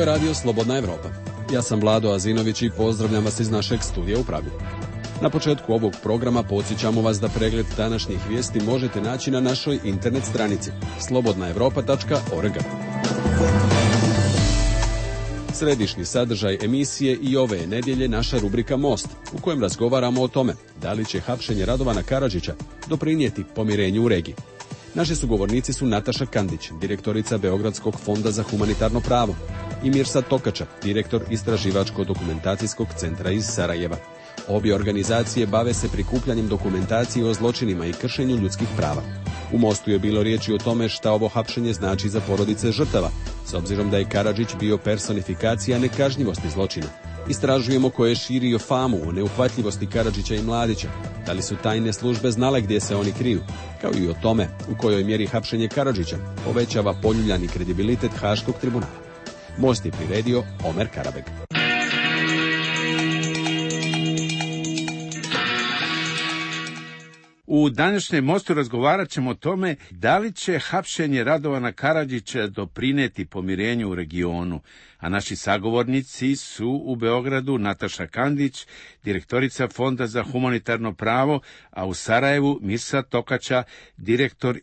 je radio Slobodna Evropa. Ja sam Vlado Azinović i pozdravljam vas iz našeg studija u Pragu. Na početku ovog programa podsjećamo vas da pregled današnjih vijesti možete naći na našoj internet stranici slobodnaevropa.org. Središnji sadržaj emisije i ove nedjelje naša rubrika Most, u kojem razgovaramo o tome da li će hapšenje Radovana Karadžića doprinijeti pomirenju u regiji. Naši sugovornici su Nataša Kandić, direktorica Beogradskog fonda za humanitarno pravo, i Mirsad Tokača, direktor Istraživačko-dokumentacijskog centra iz Sarajeva. Obje organizacije bave se prikupljanjem dokumentacije o zločinima i kršenju ljudskih prava. U Mostu je bilo riječi o tome šta ovo hapšenje znači za porodice žrtava, s obzirom da je Karadžić bio personifikacija nekažnjivosti zločina. Istražujemo ko je širio famu o neuhvatljivosti Karadžića i Mladića, da li su tajne službe znale gdje se oni kriju, kao i o tome u kojoj mjeri hapšenje Karadžića povećava poljuljani kredibilitet Haškog tribunala. Most je priredio Omer Karabeg. U današnjem Mostu razgovarat ćemo o tome da li će hapšenje Radovana Karadžića doprinijeti pomirenju u regionu, a naši sagovornici su u Beogradu Nataša Kandić, direktorica Fonda za humanitarno pravo, a u Sarajevu Mirsad Tokača, direktor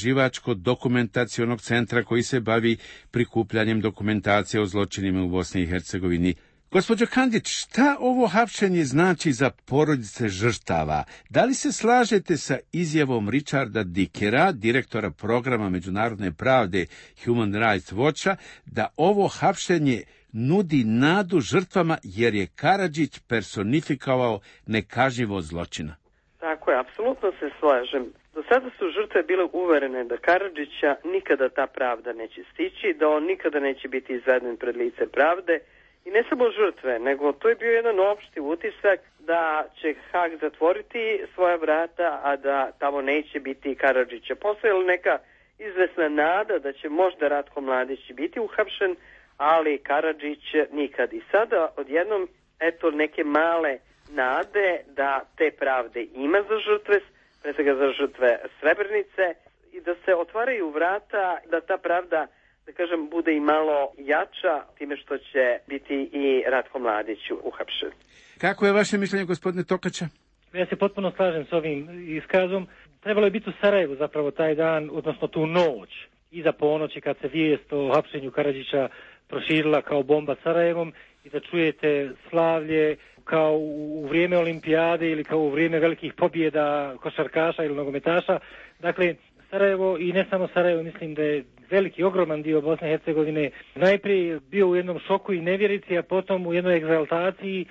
Istraživačko-dokumentacionog centra koji se bavi prikupljanjem dokumentacije o zločinima u Bosni i Hercegovini. Gospođo Kandić, šta ovo hapšenje znači za porodice žrtava? Da li se slažete sa izjavom Richarda Dickera, direktora programa međunarodne pravde Human Rights Watcha, da ovo hapšenje nudi nadu žrtvama jer je Karadžić personifikovao nekažnjivost zločina? Tako je, apsolutno se slažem. Do sada su žrtve bile uverene da Karadžića nikada ta pravda neće stići, da on nikada neće biti izveden pred lice pravde. I ne samo žrtve, nego to je bio jedan opšti utisak da će Hag zatvoriti svoja vrata, a da tamo neće biti Karadžića. Postojala neka izvesna nada da će možda Ratko Mladić biti uhapšen, ali Karadžić nikad. I sada odjednom, eto, neke male nade da te pravde ima za žrtve, pre svega za žrtve Srebrenice, i da se otvaraju vrata, da ta pravda, da kažem, bude i malo jača time što će biti i Ratko Mladić uhapšen. Kako je vaše mišljenje, gospodine Tokača? Ja se potpuno slažem s ovim iskazom. Trebalo je biti u Sarajevu zapravo taj dan, odnosno tu noć, iza ponoći kad se vijest o hapšenju Karadžića proširila kao bomba Sarajevom i da čujete slavlje kao u vrijeme olimpijade ili kao u vrijeme velikih pobjeda košarkaša ili nogometaša. Dakle, Sarajevo i ne samo Sarajevo, mislim da je veliki, ogroman dio Bosne i Hercegovine najprije bio u jednom šoku i nevjerici, a potom u jednoj egzaltaciji.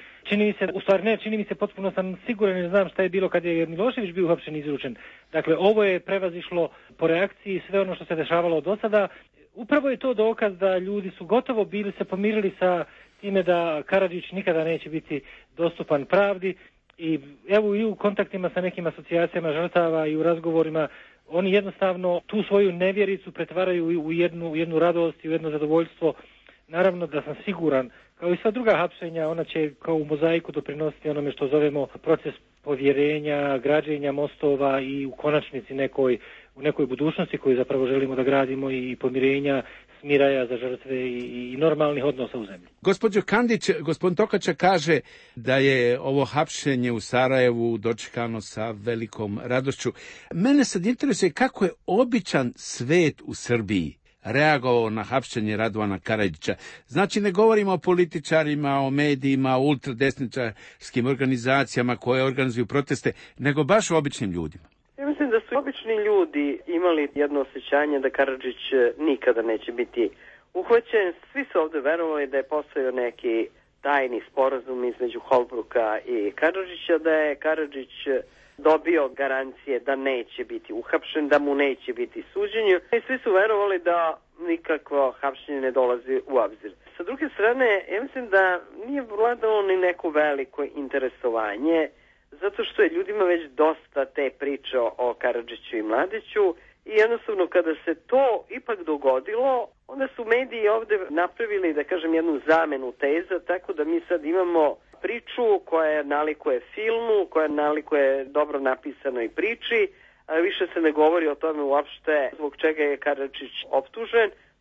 Čini mi se, potpuno sam siguran, ne znam šta je bilo kad je Milošević bio uhapšen i izručen. Dakle, ovo je prevazišlo po reakciji sve ono što se dešavalo do sada. Upravo je to dokaz da ljudi su gotovo bili se pomirili sa time da Karadžić nikada neće biti dostupan pravdi. I evo i u kontaktima sa nekim asocijacijama žrtava i u razgovorima, oni jednostavno tu svoju nevjericu pretvaraju u jednu radost i u jedno zadovoljstvo. Naravno da sam siguran, kao i sva druga hapšenja, ona će kao u mozaiku doprinositi onome što zovemo proces povjerenja, građenja mostova i u konačnici u nekoj budućnosti koju zapravo želimo da gradimo, i pomirenja, smiraja za žrtve i normalnih odnosa u zemlji. Gospođo Kandić, gospodin Tokača kaže da je ovo hapšenje u Sarajevu dočekano sa velikom radošću. Mene sad interesuje kako je običan svet u Srbiji reagovao na hapšenje Radovana Karadžića. Znači, ne govorimo o političarima, o medijima, o ultradesničarskim organizacijama koje organizuju proteste, nego baš o običnim ljudima. Ja mislim da su obični ljudi imali jedno osjećanje da Karadžić nikada neće biti uhvaćen. Svi su ovdje verovali da je postojao neki tajni sporazum između Holbrooka i Karadžića, da je Karadžić dobio garancije da neće biti uhapšen, da mu neće biti suđenje. I svi su verovali da nikakvo hapšenje ne dolazi u obzir. Sa druge strane, ja mislim da nije vladalo ni neko veliko interesovanje, zato što je ljudima već dosta te priče o Karadžiću i Mladiću, i jednostavno kada se to ipak dogodilo, onda su mediji ovdje napravili, da kažem, jednu zamenu teza, tako da mi sad imamo priču koja nalikuje filmu, koja nalikuje dobro napisanoj priči, a više se ne govori o tome uopšte zbog čega je Karadžić optužen.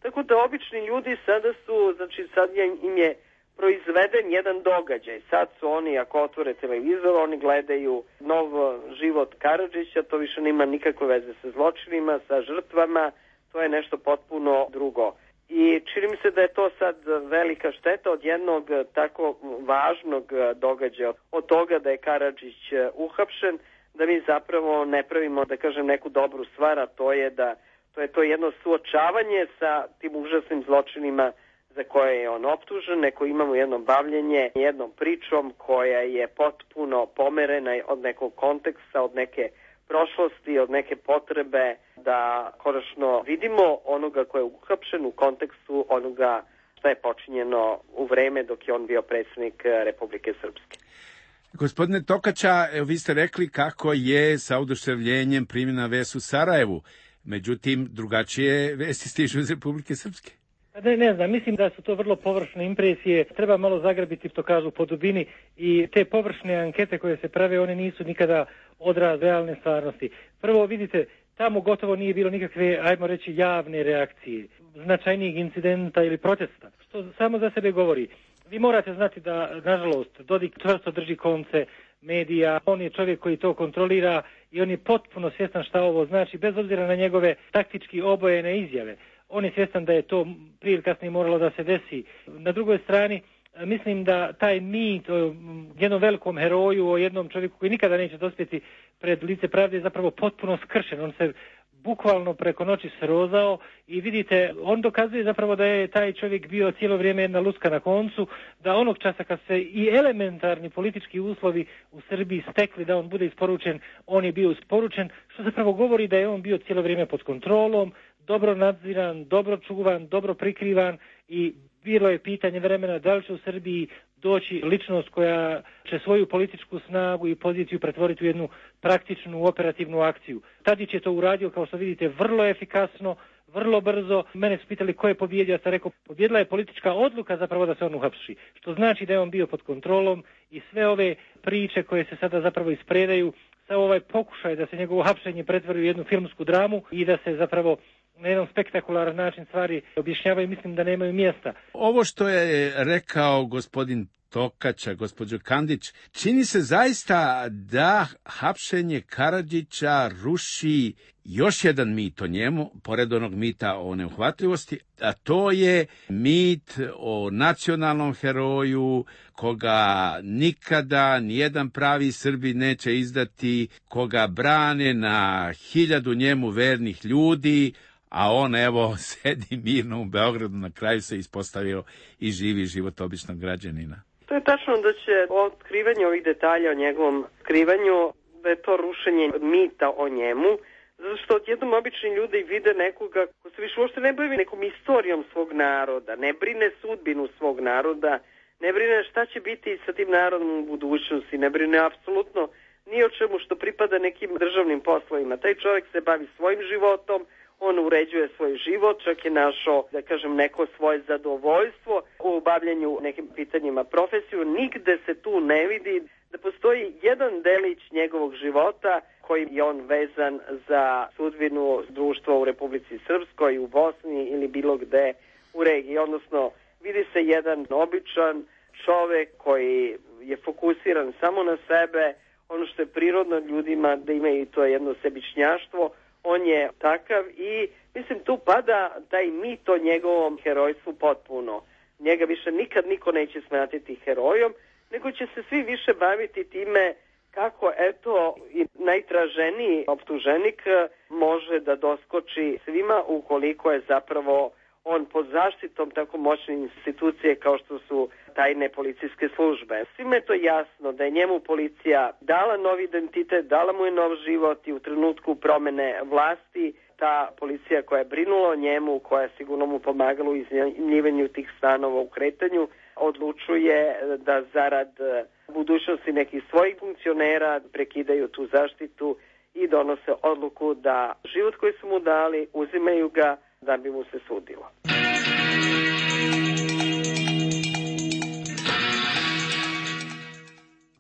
Tako da obični ljudi sada su, znači sad im je proizveden jedan događaj. Sad su oni, ako otvore televizor, oni gledaju nov život Karadžića, to više nema nikakve veze sa zločinima, sa žrtvama, to je nešto potpuno drugo. I čini mi se da je to sad velika šteta od jednog tako važnog događaja, od toga da je Karadžić uhapšen, da mi zapravo ne pravimo, da kažem, neku dobru stvar, a to je da to je to jedno suočavanje sa tim užasnim zločinima za koje je on optužen, neko imamo jedno bavljenje jednom pričom koja je potpuno pomerena od nekog konteksta, od neke prošlosti, od neke potrebe da konačno vidimo onoga ko je uhapšen u kontekstu onoga što je počinjeno u vreme dok je on bio predsjednik Republike Srpske. Gospodine Tokača, vi ste rekli kako je sa oduševljenjem primljena vest u Sarajevu, međutim drugačije vesti stižu iz Republike Srpske. Ne znam, mislim da su to vrlo površne impresije, treba malo zagrabiti, to kažu, po dubini, i te površne ankete koje se prave, one nisu nikada odraz realne stvarnosti. Prvo, vidite, tamo gotovo nije bilo nikakve, ajmo reći, javne reakcije, značajnijeg incidenta ili protesta, što samo za sebe govori. Vi morate znati da, nažalost, Dodik čvrsto drži konce medija, on je čovjek koji to kontrolira i on je potpuno svjestan šta ovo znači, bez obzira na njegove taktički obojene izjave. On je svjestan da je to prije ili kasnije moralo da se desi. Na drugoj strani, mislim da taj mit o jednom velikom heroju, o jednom čovjeku koji nikada neće dospjeti pred lice pravde je zapravo potpuno skršen. On se bukvalno preko noći srozao i vidite, on dokazuje zapravo da je taj čovjek bio cijelo vrijeme jedna luska na koncu, da onog časa kad se i elementarni politički uslovi u Srbiji stekli da on bude isporučen, on je bio isporučen, što zapravo govori da je on bio cijelo vrijeme pod kontrolom, dobro nadziran, dobro čuvan, dobro prikrivan i bilo je pitanje vremena da li će u Srbiji doći ličnost koja će svoju političku snagu i poziciju pretvoriti u jednu praktičnu operativnu akciju. Tadić je to uradio, kao što vidite, vrlo efikasno, vrlo brzo. Mene su pitali ko je pobjedio, ja sam rekao, pobjedila je politička odluka zapravo da se on uhapši, što znači da je on bio pod kontrolom i sve ove priče koje se sada zapravo ispredaju, samo ovaj pokušaj da se njegovo hapšenje pretvori u jednu filmsku dramu i da se zapravo na jedan spektakularan način stvari objašnjavaju, mislim da nemaju mjesta. Ovo što je rekao gospodin Tokača, gospođo Kandić, čini se zaista da hapšenje Karadžića ruši još jedan mit o njemu, pored onog mita o neuhvatljivosti, a to je mit o nacionalnom heroju, koga nikada nijedan pravi Srbin neće izdati, koga brane na 1000 njemu vernih ljudi, a on, evo, sedi mirno u Beogradu, na kraju se ispostavio i živi život običnog građanina. To je tačno da će otkrivanje ovih detalja o njegovom skrivanju, da je to rušenje mita o njemu, zato što odjednom obični ljudi vide nekoga ko se više uopšte ne bavi nekom istorijom svog naroda, ne brine sudbinu svog naroda, ne brine šta će biti sa tim narodom u budućnosti, ne brine apsolutno ni o čemu što pripada nekim državnim poslovima. Taj čovjek se bavi svojim životom, on uređuje svoj život, čak je našao, da kažem, neko svoje zadovoljstvo u bavljanju nekim pitanjima profesiju. Nigde se tu ne vidi da postoji jedan delić njegovog života kojim je on vezan za sudbinu društva u Republici Srpskoj, u Bosni ili bilo gde u regiji. Odnosno, vidi se jedan običan čovek koji je fokusiran samo na sebe, ono što je prirodno ljudima da imaju to jedno sebičnjaštvo, on je takav i mislim tu pada taj mit o njegovom herojstvu potpuno. Njega više nikad niko neće smatrati herojom, nego će se svi više baviti time kako, eto, i najtraženiji optuženik može da doskoči svima ukoliko je zapravo on pod zaštitom tako moćne institucije kao što su tajne policijske službe. Svima je to jasno da je njemu policija dala novi identitet, dala mu je nov život i u trenutku promene vlasti ta policija koja je brinula o njemu, koja je sigurno mu pomagala u iznajmljivanju tih stanova u kretanju, odlučuje da zarad budućnosti nekih svojih funkcionera prekidaju tu zaštitu i donose odluku da život koji su mu dali uzimaju ga da bi mu se sudilo.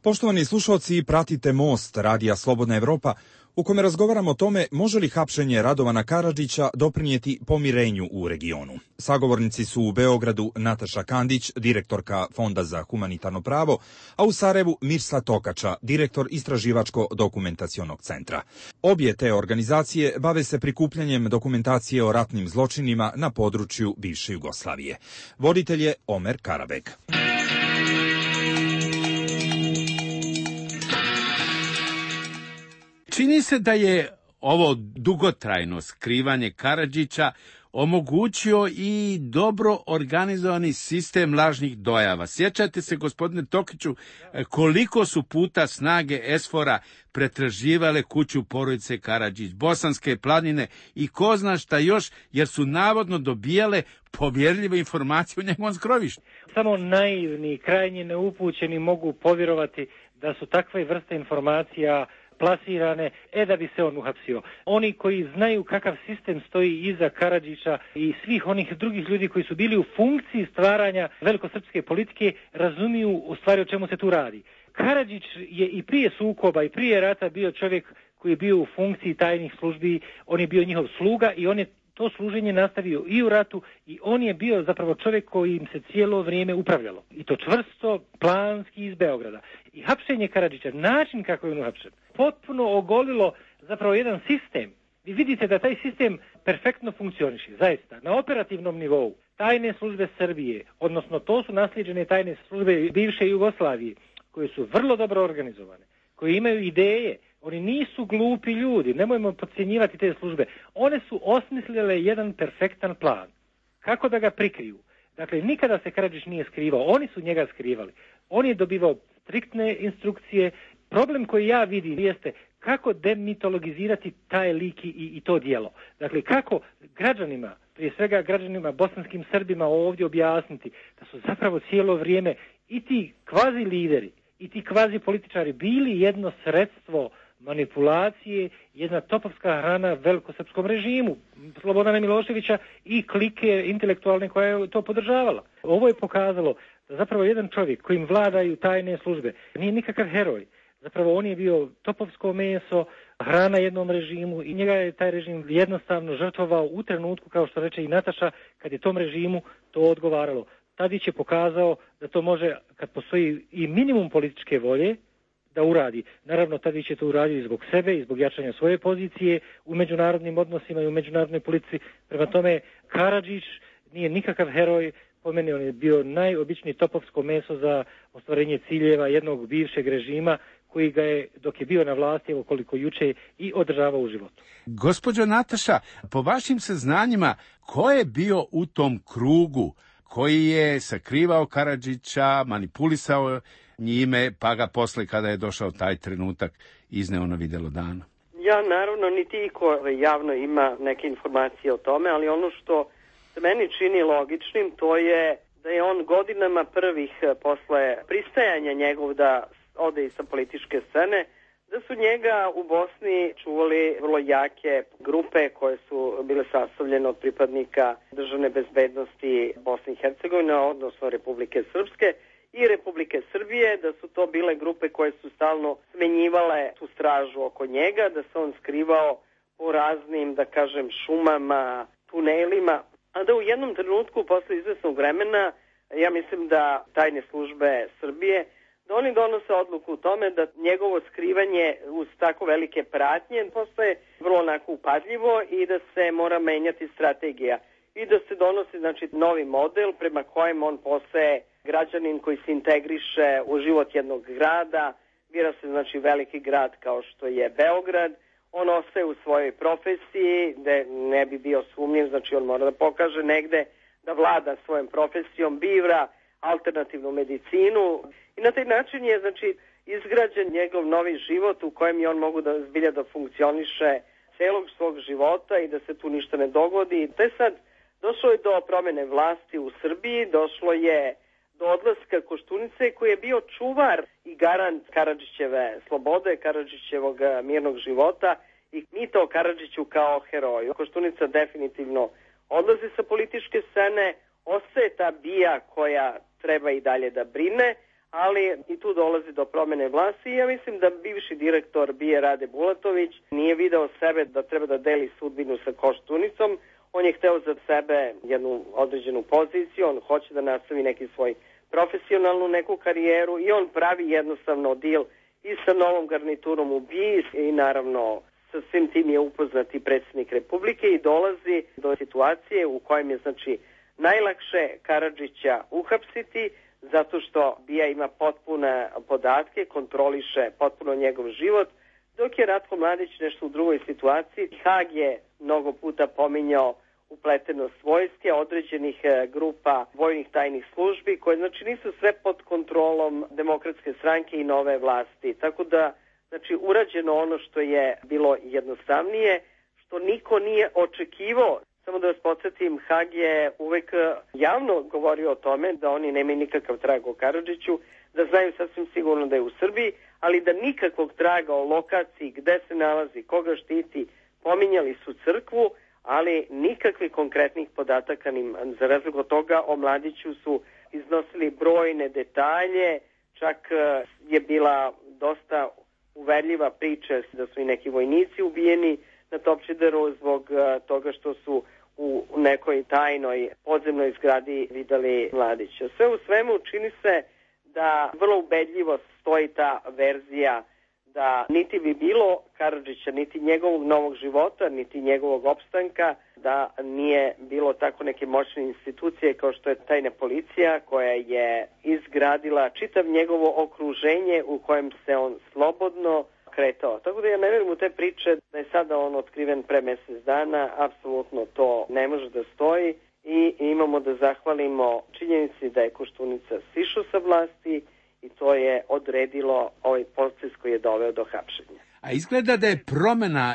Poštovani slušalci, pratite Most radija Slobodna Evropa, u kome razgovaramo o tome može li hapšenje Radovana Karadžića doprinijeti pomirenju u regionu. Sagovornici su u Beogradu Nataša Kandić, direktorka Fonda za humanitarno pravo, a u Sarajevu Mirsad Tokača, direktor Istraživačko-dokumentacionog centra. Obje te organizacije bave se prikupljanjem dokumentacije o ratnim zločinima na području bivše Jugoslavije. Voditelj je Omer Karabek. Čini se da je ovo dugotrajno skrivanje Karadžića omogućio i dobro organizovani sistem lažnih dojava. Sjećate se, gospodine Tokiću, koliko su puta snage SFOR-a pretraživale kuću porodice Karadžić, Bosanske planine i ko zna šta još, jer su navodno dobijale povjerljive informacije u njegovom skrovištu. Samo naivni, krajnje neupućeni mogu povjerovati da su takve vrste informacija plasirane, da bi se on uhapsio. Oni koji znaju kakav sistem stoji iza Karadžića i svih onih drugih ljudi koji su bili u funkciji stvaranja velikosrpske politike, razumiju u stvari o čemu se tu radi. Karadžić je i prije sukoba i prije rata bio čovjek koji je bio u funkciji tajnih službi, on je bio njihov sluga i on je to služenje nastavio i u ratu i on je bio zapravo čovjek koji im se cijelo vrijeme upravljalo. I to čvrsto, planski iz Beograda. I hapšenje Karadžića, način kako je on uhapšen, potpuno ogolilo zapravo jedan sistem. Vi vidite da taj sistem perfektno funkcioniše, zaista, na operativnom nivou. Tajne službe Srbije, odnosno to su naslijeđene tajne službe bivše Jugoslavije, koje su vrlo dobro organizovane, koje imaju ideje. Oni nisu glupi ljudi, nemojmo podcjenjivati te službe. One su osmislile jedan perfektan plan. Kako da ga prikriju? Dakle, nikada se Karadžić nije skrivao, oni su njega skrivali. On je dobivao striktne instrukcije. Problem koji ja vidim jeste kako demitologizirati taj lik i to djelo. Dakle, kako građanima, prije svega građanima, bosanskim Srbima ovdje objasniti da su zapravo cijelo vrijeme i ti kvazi lideri, i ti kvazi političari bili jedno sredstvo manipulacije, jedna topovska hrana velikosrpskom režimu Slobodana Miloševića i klike intelektualne koja je to podržavala. Ovo je pokazalo da zapravo jedan čovjek kojim vladaju tajne službe nije nikakav heroj. Zapravo on je bio topovsko meso, hrana jednom režimu i njega je taj režim jednostavno žrtvovao u trenutku, kao što reče i Nataša, kad je tom režimu to odgovaralo. Tadić je pokazao da to može, kad postoji i minimum političke volje, da uradi. Naravno, Tadić je to uradio i zbog sebe i zbog jačanja svoje pozicije u međunarodnim odnosima i u međunarodnoj politici. Prema tome, Karadžić nije nikakav heroj, po meni on je bio najobičniji topovsko meso za ostvarenje ciljeva jednog bivšeg režima koji ga je, dok je bio na vlasti, evo koliko juče, i održavao u životu. Gospođo Nataša, po vašim saznanjima, ko je bio u tom krugu koji je sakrivao Karadžića, manipulisao njime, pa ga posle, kada je došao taj trenutak, izneo na videlo dana? Ja, naravno, niti iko javno ima neke informacije o tome, ali ono što se meni čini logičnim, to je da je on godinama prvih posle pristajanja njegov da ode i sa političke scene, da su njega u Bosni čuvali vrlo jake grupe koje su bile sastavljene od pripadnika državne bezbednosti Bosne i Hercegovine, odnosno Republike Srpske i Republike Srbije, da su to bile grupe koje su stalno smenjivale tu stražu oko njega, da se on skrivao po raznim, da kažem, šumama, tunelima, a da u jednom trenutku posle izvesnog vremena, ja mislim da tajne službe Srbije, da oni donose odluku u tome da njegovo skrivanje uz tako velike pratnje postaje vrlo onako upadljivo i da se mora menjati strategija i da se donosi, znači, novi model prema kojem on postaje građanin koji se integriše u život jednog grada, bira se, znači, veliki grad kao što je Beograd, on ostaje u svojoj profesiji, da ne bi bio sumnjiv, znači on mora da pokaže negde da vlada svojom profesijom, bira alternativnu medicinu i na taj način je, znači, izgrađen njegov novi život u kojem je on mogu da zbilja da funkcioniše celog svog života i da se tu ništa ne dogodi. Te sad došlo je do promjene vlasti u Srbiji, došlo je do odlaska Koštunice koji je bio čuvar i garant Karadžićeve slobode, Karadžićevog mirnog života i mi to Karadžiću kao heroju. Koštunica definitivno odlazi sa političke scene, ostaje ta bija koja treba i dalje da brine, ali i tu dolazi do promene vlasti i ja mislim da bivši direktor BIA Rade Bulatović nije video sebe da treba da deli sudbinu sa Koštunicom. On je hteo za sebe jednu određenu poziciju, on hoće da nastavi neki svoj profesionalnu neku karijeru i on pravi jednostavno deal i sa novom garniturom u BIA i naravno sa svim tim je upoznat i predsjednik Republike i dolazi do situacije u kojem je znači najlakše Karadžića uhapsiti zato što BIA ima potpune podatke, kontroliše potpuno njegov život, dok je Ratko Mladić nešto u drugoj situaciji. Hag je mnogo puta pominjao upletenost vojske, određenih grupa vojnih tajnih službi, koje znači nisu sve pod kontrolom Demokratske stranke i nove vlasti. Tako da, znači, urađeno ono što je bilo jednostavnije, što niko nije očekivao. Samo da vas podsjetim, Hag je uvek javno govorio o tome da oni nemaju nikakav trag o Karadžiću, da znaju sasvim sigurno da je u Srbiji, ali da nikakvog traga o lokaciji, gde se nalazi, koga štiti, pominjali su crkvu, ali nikakvih konkretnih podataka, za razliku od toga, o Mladiću su iznosili brojne detalje, čak je bila dosta uverljiva priča da su i neki vojnici ubijeni na Topčideru zbog toga što su u nekoj tajnoj podzemnoj zgradi videli Mladića. Sve u svemu čini se da vrlo ubedljivo stoji ta verzija da niti bi bilo Karadžića, niti njegovog novog života, niti njegovog opstanka, da nije bilo tako neke moćne institucije kao što je tajna policija koja je izgradila čitav njegovo okruženje u kojem se on slobodno kretao. Tako da ja ne vjerujem u te priče da je sada on otkriven pre mjesec dana, apsolutno to ne može da stoji i imamo da zahvalimo činjenici da je Koštunica sišao sa vlasti i to je odredilo ovaj proces koji je doveo do hapšenja. A izgleda da je promjena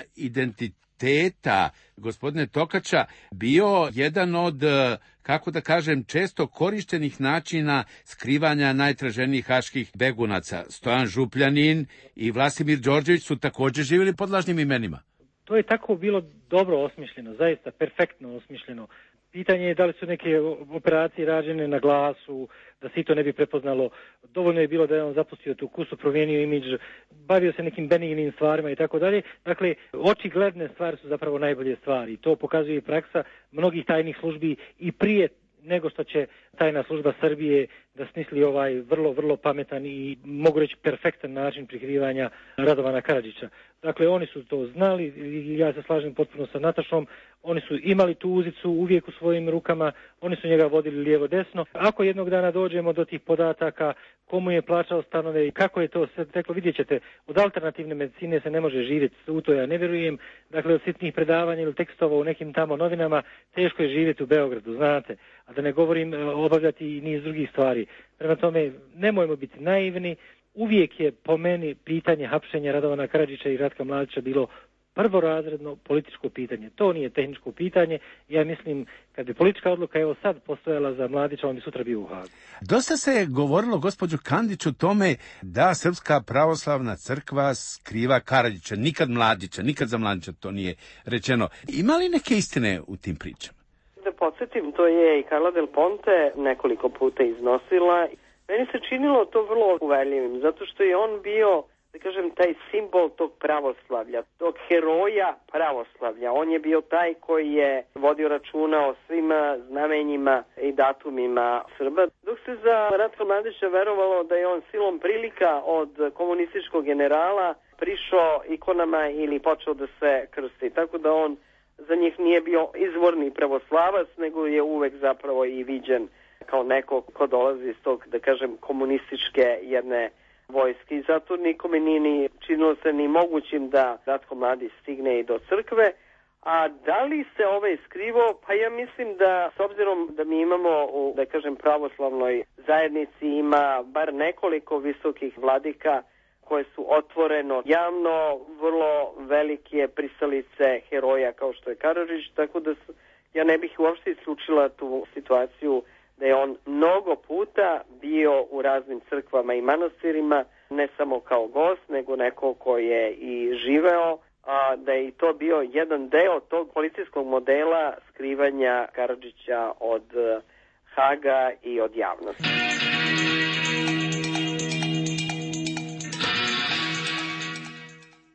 identiteta gospodine Tokača bio jedan od, kako da kažem, često korištenih načina skrivanja najtraženijih haških begunaca. Stojan Župljanin i Vlasimir Đorđević su također živjeli pod lažnim imenima. To je tako bilo dobro osmišljeno, zaista perfektno osmišljeno. Pitanje je da li su neke operacije rađene na glasu, da se to ne bi prepoznalo. Dovoljno je bilo da je on zapustio tu kusu, promijenio imidž, bavio se nekim benignim stvarima i tako dalje. Dakle, očigledne stvari su zapravo najbolje stvari. To pokazuje i praksa mnogih tajnih službi i prije nego što će tajna služba Srbije da smisli ovaj vrlo, vrlo pametan i mogu reći perfektan način prikrivanja Radovana Karadžića. Dakle, oni su to znali i ja se slažem potpuno sa Natašom. Oni su imali tu uzicu uvijek u svojim rukama, oni su njega vodili lijevo-desno. Ako jednog dana dođemo do tih podataka, komu je plaćao stanove i kako je to sve teklo, vidjet ćete, od alternativne medicine se ne može živjeti, u to ja ne vjerujem. Dakle, od sitnih predavanja ili tekstova u nekim tamo novinama teško je živjeti u Beogradu, znate. A da ne govorim obavljati i niz drugih stvari. Prema tome, nemojmo biti naivni. Uvijek je po meni pitanje hapšenja Radovana Karadžića i Ratka Mladića bilo prvorazredno političko pitanje. To nije tehničko pitanje. Ja mislim, kad bi politička odluka evo sad postojala za Mladića, on bi sutra bio u Hagu. Dosta se je govorilo, gospođo Kandić, o tome da Srpska pravoslavna crkva skriva Karadžića, nikad Mladića, nikad za Mladića to nije rečeno. Ima li neke istine u tim pričama? Da podsjetim, to je i Carla Del Ponte nekoliko puta iznosila. Meni se činilo to vrlo uverljivim, zato što je on bio, da kažem, taj simbol tog pravoslavlja, tog heroja pravoslavlja. On je bio taj koji je vodio računa o svim znamenjima i datumima Srba, dok se za Ratka Mladića verovalo da je on silom prilika od komunističkog generala prišao ikonama ili počeo da se krsti. Tako da on za njih nije bio izvorni pravoslavac, nego je uvek zapravo i viđen kao neko ko dolazi iz tog, da kažem, komunističke jedne vojske. I zato nikome nije ni činilo se ni mogućim da Ratko Mladić stigne i do crkve. A da li se skrivo? Pa ja mislim da, s obzirom da mi imamo u, da kažem, pravoslavnoj zajednici ima bar nekoliko visokih vladika koje su otvoreno javno vrlo velike pristalice heroja kao što je Karadžić, tako da ja ne bih uopšte isključila tu situaciju da je on mnogo puta bio u raznim crkvama i manastirima, ne samo kao gost, nego neko ko je i živeo, a da je i to bio jedan deo tog policijskog modela skrivanja Karadžića od Haga i od javnosti.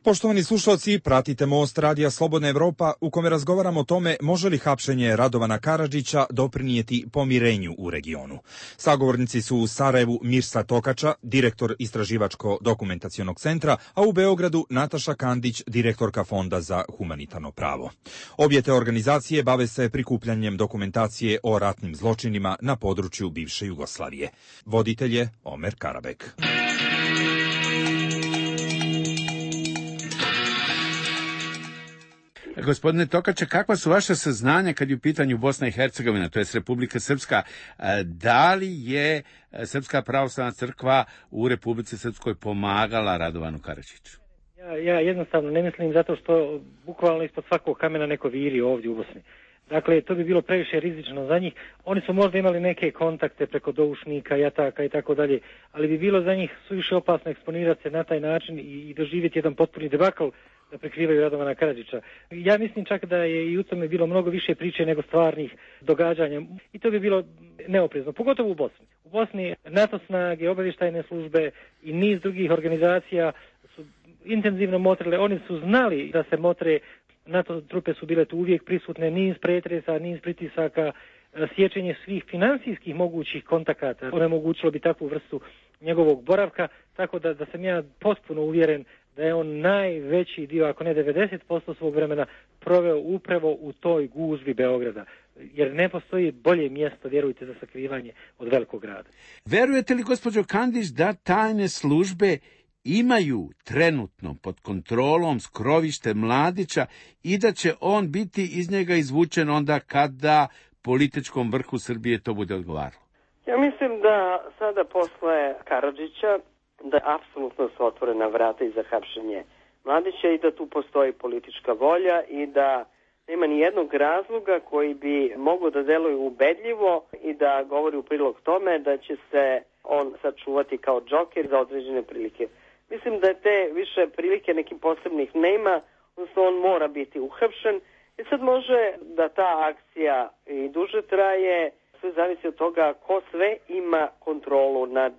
Poštovani slušalci, pratite Most radija Slobodna Evropa u kome razgovaramo o tome može li hapšenje Radovana Karadžića doprinijeti pomirenju u regionu. Sagovornici su u Sarajevu Mirsa Tokača, direktor Istraživačko-dokumentacionog centra, a u Beogradu Nataša Kandić, direktorka Fonda za humanitarno pravo. Obje te organizacije bave se prikupljanjem dokumentacije o ratnim zločinima na području bivše Jugoslavije. Voditelj je Omer Karabek. Gospodine Tokače, kakva su vaša saznanja kad je u pitanju Bosna i Hercegovina, to je Republika Srpska? Da li je Srpska pravoslavna crkva u Republici Srpskoj pomagala Radovanu Karadžiću? Ja jednostavno ne mislim, zato što bukvalno ispod svakog kamena neko viri ovdje u Bosni. Dakle, to bi bilo previše rizično za njih. Oni su možda imali neke kontakte preko doušnika, jataka i tako dalje, ali bi bilo za njih suviše opasno eksponirati se na taj način i doživjeti jedan potpuni debakl da prekrivaju Radovana Karadžića. Ja mislim čak da je i u tome bilo mnogo više priče nego stvarnih događanja i to bi bilo neoprezno, pogotovo u Bosni. U Bosni NATO snage, obavještajne službe i niz drugih organizacija su intenzivno motrile, oni su znali da se motre, NATO trupe su bile tu uvijek prisutne, niz pretresa, niz pritisaka, sječenje svih financijskih mogućih kontakata, onemogućilo bi takvu vrstu njegovog boravka, tako da sam ja potpuno uvjeren da je on najveći dio, ako ne 90% svog vremena, proveo upravo u toj gužvi Beograda. Jer ne postoji bolje mjesto, vjerujte, za sakrivanje od velikog grada. Verujete li, gospođo Kandić, da tajne službe imaju trenutno pod kontrolom skrovište Mladića i da će on biti iz njega izvučen onda kada političkom vrhu Srbije to bude odgovaralo? Ja mislim da sada posle Karadžića da apsolutno su otvorena vrata i za hapšenje Mladića i da tu postoji politička volja i da nema ni jednog razloga koji bi mogao da deluje ubedljivo i da govori u prilog tome da će se on sačuvati kao džoker za određene prilike. Mislim da te više prilike nekih posebnih nema, odnosno on mora biti uhapšen i sad može da ta akcija i duže traje, sve zavisi od toga ko sve ima kontrolu nad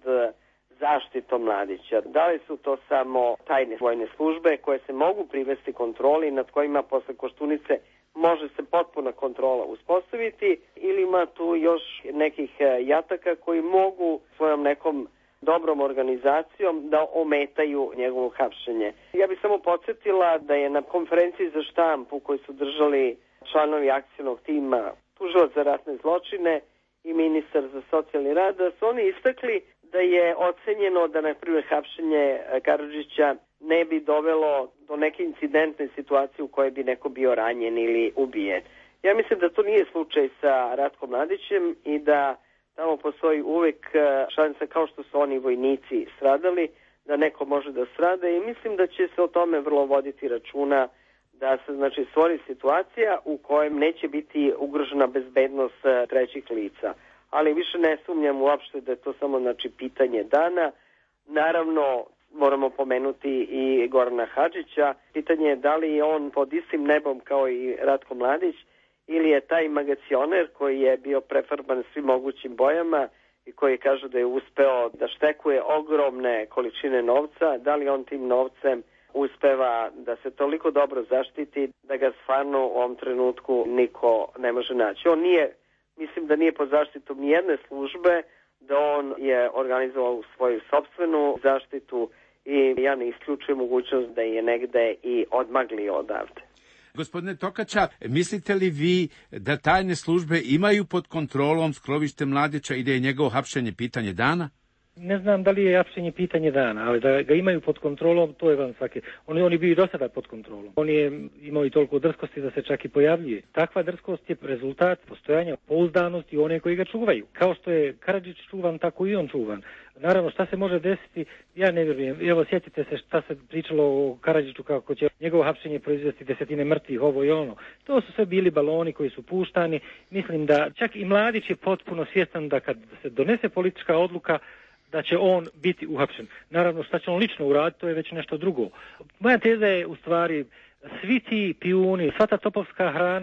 zaštitom Mladića. Da li su to samo tajne vojne službe koje se mogu privesti kontroli nad kojima posle Koštunice može se potpuna kontrola uspostaviti ili ima tu još nekih jataka koji mogu svojom nekom dobrom organizacijom da ometaju njegovo hapšenje. Ja bih samo podsjetila da je na konferenciji za štampu koju su držali članovi akcionog tima tužilac za ratne zločine i ministar za socijalni rad, da su oni istakli da je ocenjeno da, na primjer, hapšenje Karadžića ne bi dovelo do neke incidentne situacije u kojoj bi neko bio ranjen ili ubijen. Ja mislim da to nije slučaj sa Ratkom Mladićem i da tamo postoji uvek šansa, kao što su oni vojnici stradali, da neko može da strada i mislim da će se o tome vrlo voditi računa, da se stvori situacija u kojem neće biti ugrožena bezbednost trećih lica. Ali više ne sumnjam uopšte da je to samo pitanje dana. Naravno, moramo pomenuti i Gorana Hadžića. Pitanje je da li je on pod istim nebom kao i Ratko Mladić ili je taj magacioner koji je bio prefarban svim mogućim bojama i koji kaže da je uspeo da štekuje ogromne količine novca, da li on tim novcem uspeva da se toliko dobro zaštiti da ga stvarno u ovom trenutku niko ne može naći. On nije, mislim da nije pod zaštitom nijedne službe, da on je organizovao svoju sopstvenu zaštitu i ja ne isključujem mogućnost da je negde i odmaglio odavde. Gospodine Tokača, mislite li vi da tajne službe imaju pod kontrolom skrovište Mladića i da je njegovo hapšenje pitanje dana? Ne znam da li je hapšenje pitanje dana, ali da ga imaju pod kontrolom, to je van svake. On je bio i do sada pod kontrolom. On je imao i toliko drskosti da se čak i pojavljuje. Takva drskost je rezultat postojanja pouzdanosti one koji ga čuvaju. Kao što je Karadžić čuvan, tako i on čuvan. Naravno, šta se može desiti, ja ne vjerujem. Evo, sjetite se šta se pričalo o Karadžiću, kako će njegovo hapšenje proizvesti desetine mrtvih, ovo i ono. To su sve bili baloni koji su puštani. Mislim da čak i Mladić je potpuno svjestan da kad se donese politička odluka, da će on biti uhapšen. Naravno, šta će on lično uraditi, to je već nešto drugo. Moja teza je, u stvari, svi ti pijuni, sva ta topovska hrana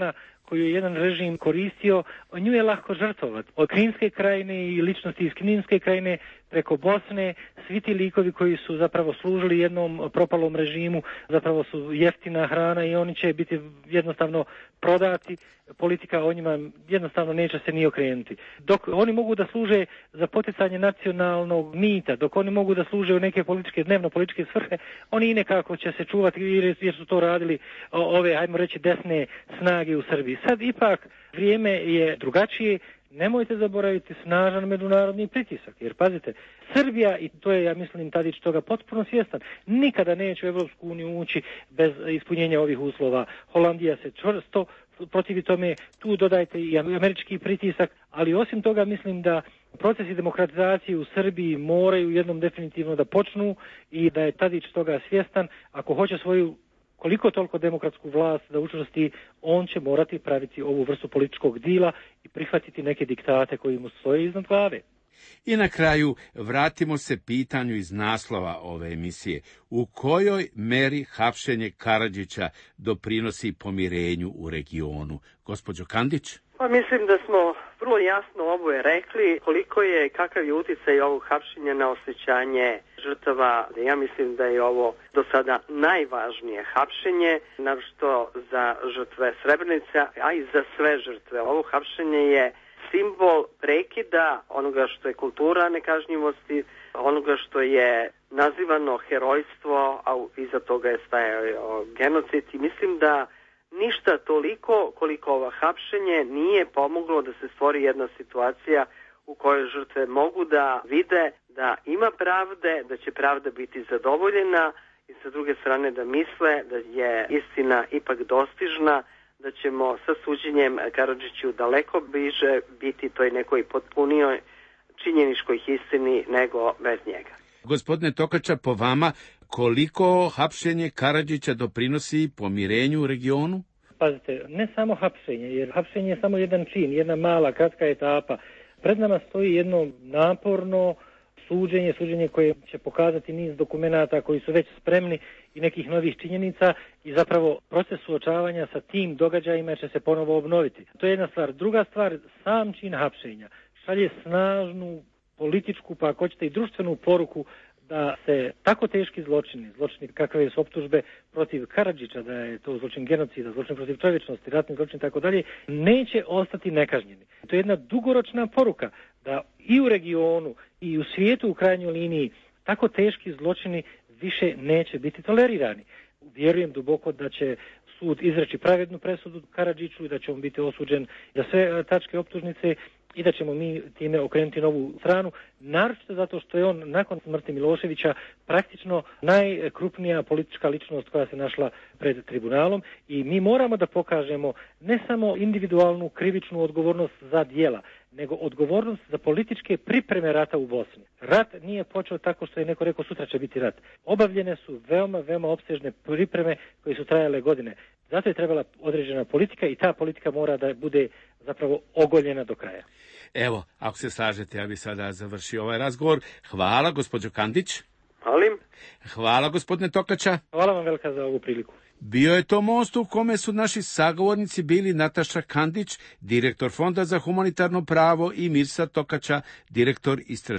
koju je jedan režim koristio, nju je lako žrtvovati. Od Kninske krajine i ličnosti iz Kninske krajine preko Bosne, svi ti likovi koji su zapravo služili jednom propalom režimu, zapravo su jeftina hrana i oni će biti jednostavno prodati. Politika o njima jednostavno neće se ni okrenuti. Dok oni mogu da služe za poticanje nacionalnog mita, dok oni mogu da služe u neke dnevno političke svrhe, oni i nekako će se čuvati jer su to radili ove, ajmo reći, desne snage u Srbiji. Sad ipak vrijeme je drugačije. Nemojte zaboraviti snažan međunarodni pritisak, jer pazite, Srbija, i to je, ja mislim, Tadić toga potpuno svjestan, nikada neće u Evropsku uniju ući bez ispunjenja ovih uslova. Holandija se čvrsto protivi tome, tu dodajte i američki pritisak, ali osim toga mislim da procesi demokratizacije u Srbiji moraju jednom definitivno da počnu i da je Tadić toga svjestan. Ako hoće svoju koliko toliko demokratsku vlast da učvrsti, on će morati praviti ovu vrstu političkog dila i prihvatiti neke diktate koji mu stoje iznad glave. I na kraju vratimo se pitanju iz naslova ove emisije. U kojoj meri hapšenje Karadžića doprinosi pomirenju u regionu? Gospođo Kandić? Pa mislim da smo vrlo jasno oboje rekli koliko je, kakav je utjecaj ovog hapšenja na osjećanje žrtava. Ja mislim da je ovo do sada najvažnije hapšenje, naročito za žrtve Srebrenice, a i za sve žrtve. Ovo hapšenje je simbol prekida onoga što je kultura nekažnjivosti, onoga što je nazivano herojstvo, a iza toga je stajao genocid. I mislim da ništa toliko koliko ovo hapšenje nije pomoglo da se stvori jedna situacija u kojoj žrtve mogu da vide da ima pravde, da će pravda biti zadovoljena i sa druge strane da misle da je istina ipak dostižna, da ćemo sa suđenjem Karadžiću daleko bliže biti toj nekoj potpunijoj činjeničkoj istini nego bez njega. Gospodine Tokača, po vama, koliko hapšenje Karadžića doprinosi pomirenju u regionu? Pazite, ne samo hapšenje, jer hapšenje je samo jedan čin, jedna mala, kratka etapa. Pred nama stoji jedno naporno suđenje koje će pokazati niz dokumenata koji su već spremni i nekih novih činjenica i zapravo proces suočavanja sa tim događajima će se ponovo obnoviti. To je jedna stvar. Druga stvar, sam čin hapšenja šalje snažnu političku, pa ako hoćete i društvenu poruku da se tako teški zločini kakve su optužbe protiv Karadžića, da je to zločin genocida, zločin protiv čovječnosti, ratni zločin tako dalje, neće ostati nekažnjeni. To je jedna dugoročna poruka da i u regionu i u svijetu u krajnjoj liniji tako teški zločini više neće biti tolerirani. Vjerujem duboko da će sud izreći pravednu presudu Karadžiću i da će on biti osuđen za sve tačke optužnice i da ćemo mi time okrenuti novu stranu, naročito zato što je on nakon smrti Miloševića praktično najkrupnija politička ličnost koja se našla pred tribunalom i mi moramo da pokažemo ne samo individualnu krivičnu odgovornost za djela, nego odgovornost za političke pripreme rata u Bosni. Rat nije počeo tako što je neko rekao sutra će biti rat. Obavljene su veoma opsežne pripreme koje su trajale godine. Zato je trebala određena politika i ta politika mora da bude zapravo ogoljena do kraja. Evo, ako se slažete, ja bih sada završio ovaj razgovor. Hvala, gospođo Kandić. Molim. Hvala, gospodine Tokača. Hvala vam velika za ovu priliku. Bio je to most u kome su naši sagovornici bili Nataša Kandić, direktor Fonda za humanitarno pravo, i Mirsa Tokača, direktor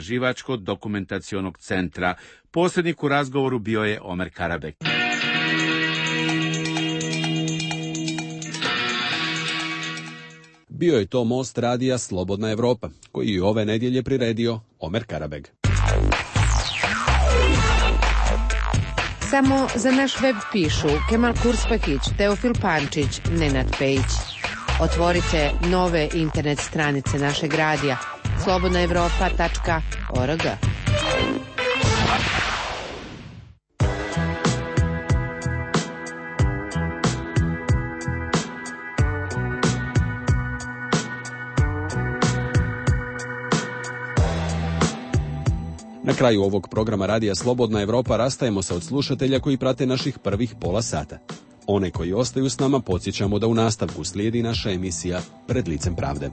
Istraživačko-dokumentacionog centra. Posrednik u razgovoru bio je Omer Karabek. Bio je to most radija Slobodna Evropa, koji je ove nedjelje priredio Omer Karabeg. Samo za naš web pišu Kemal Kurspakić, Teofil Pančić, Nenad Pejić. Otvorite nove internet stranice našeg radija slobodnaevropa.org. Na kraju ovog programa Radija Slobodna Evropa rastajemo se od slušatelja koji prate naših prvih pola sata. One koji ostaju s nama podsjećamo da u nastavku slijedi naša emisija Pred licem pravde.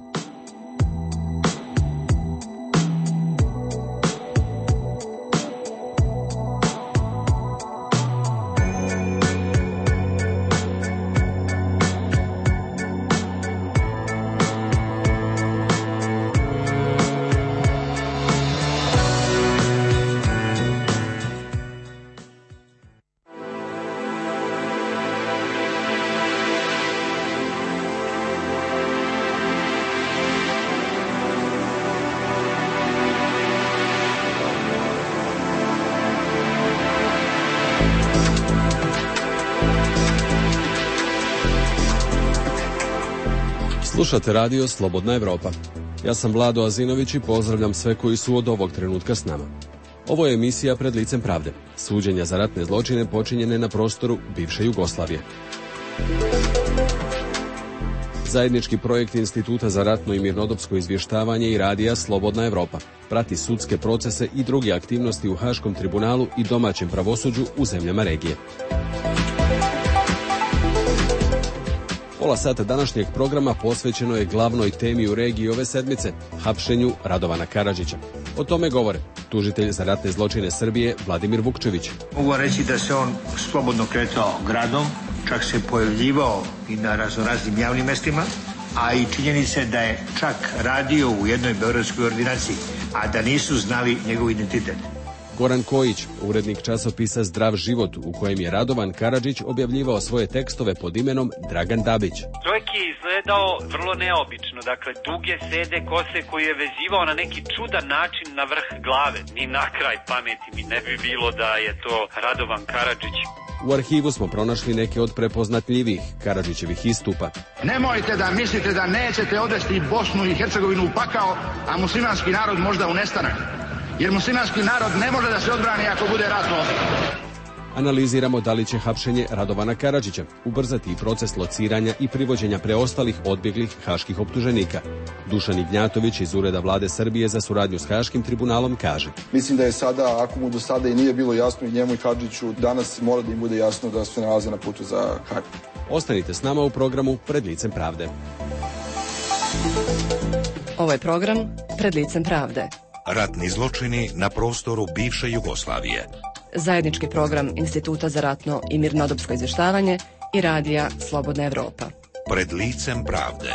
Slušate radio Slobodna Evropa. Ja sam Vlado Azinović i pozdravljam sve koji su od ovog trenutka s nama. Ovo je emisija Pred licem pravde, suđenja za ratne zločine počinjene na prostoru bivše Jugoslavije. Zajednički projekt Instituta za ratno i mirnodopsko izvještavanje i radija Slobodna Evropa prati sudske procese i druge aktivnosti u Haškom tribunalu i domaćem pravosuđu u zemljama regije. Pola sata današnjeg programa posvećeno je glavnoj temi u regiji ove sedmice, hapšenju Radovana Karadžića. O tome govore tužitelj za ratne zločine Srbije Vladimir Vukčević. Mogu reći da se on slobodno kretao gradom, čak se pojavljivao i na raznoraznim javnim mestima, a i činjenica je da je čak radio u jednoj beogradskoj ordinaciji, a da nisu znali njegov identitet. Goran Kojić, urednik časopisa Zdrav život, u kojem je Radovan Karadžić objavljivao svoje tekstove pod imenom Dragan Dabić. Čovjek je izgledao vrlo neobično, dakle duge sede kose koje je vezivao na neki čudan način na vrh glave. Ni na kraj pameti mi ne bi bilo da je to Radovan Karadžić. U arhivu smo pronašli neke od prepoznatljivih Karadžićevih istupa. Nemojte da mislite da nećete odvesti Bosnu i Hercegovinu u pakao, a muslimanski narod možda u nestanak. Jer muslimanski narod ne može da se odbrani ako bude ratno. Analiziramo da li će hapšenje Radovana Karadžića ubrzati proces lociranja i privođenja preostalih odbjeglih haških optuženika. Dušan Ignjatović iz Ureda vlade Srbije za suradnju s Haškim tribunalom kaže: Mislim da je sada, ako mu do sada i nije bilo jasno i njemu i Karadžiću, danas mora da im bude jasno da se nalaze na putu za Hag. Ostanite s nama u programu Pred licem pravde. Ovo je program Pred licem pravde. Ratni zločini na prostoru bivše Jugoslavije. Zajednički program Instituta za ratno i mirnodopsko izvještavanje i radija Slobodna Evropa. Pred licem pravde.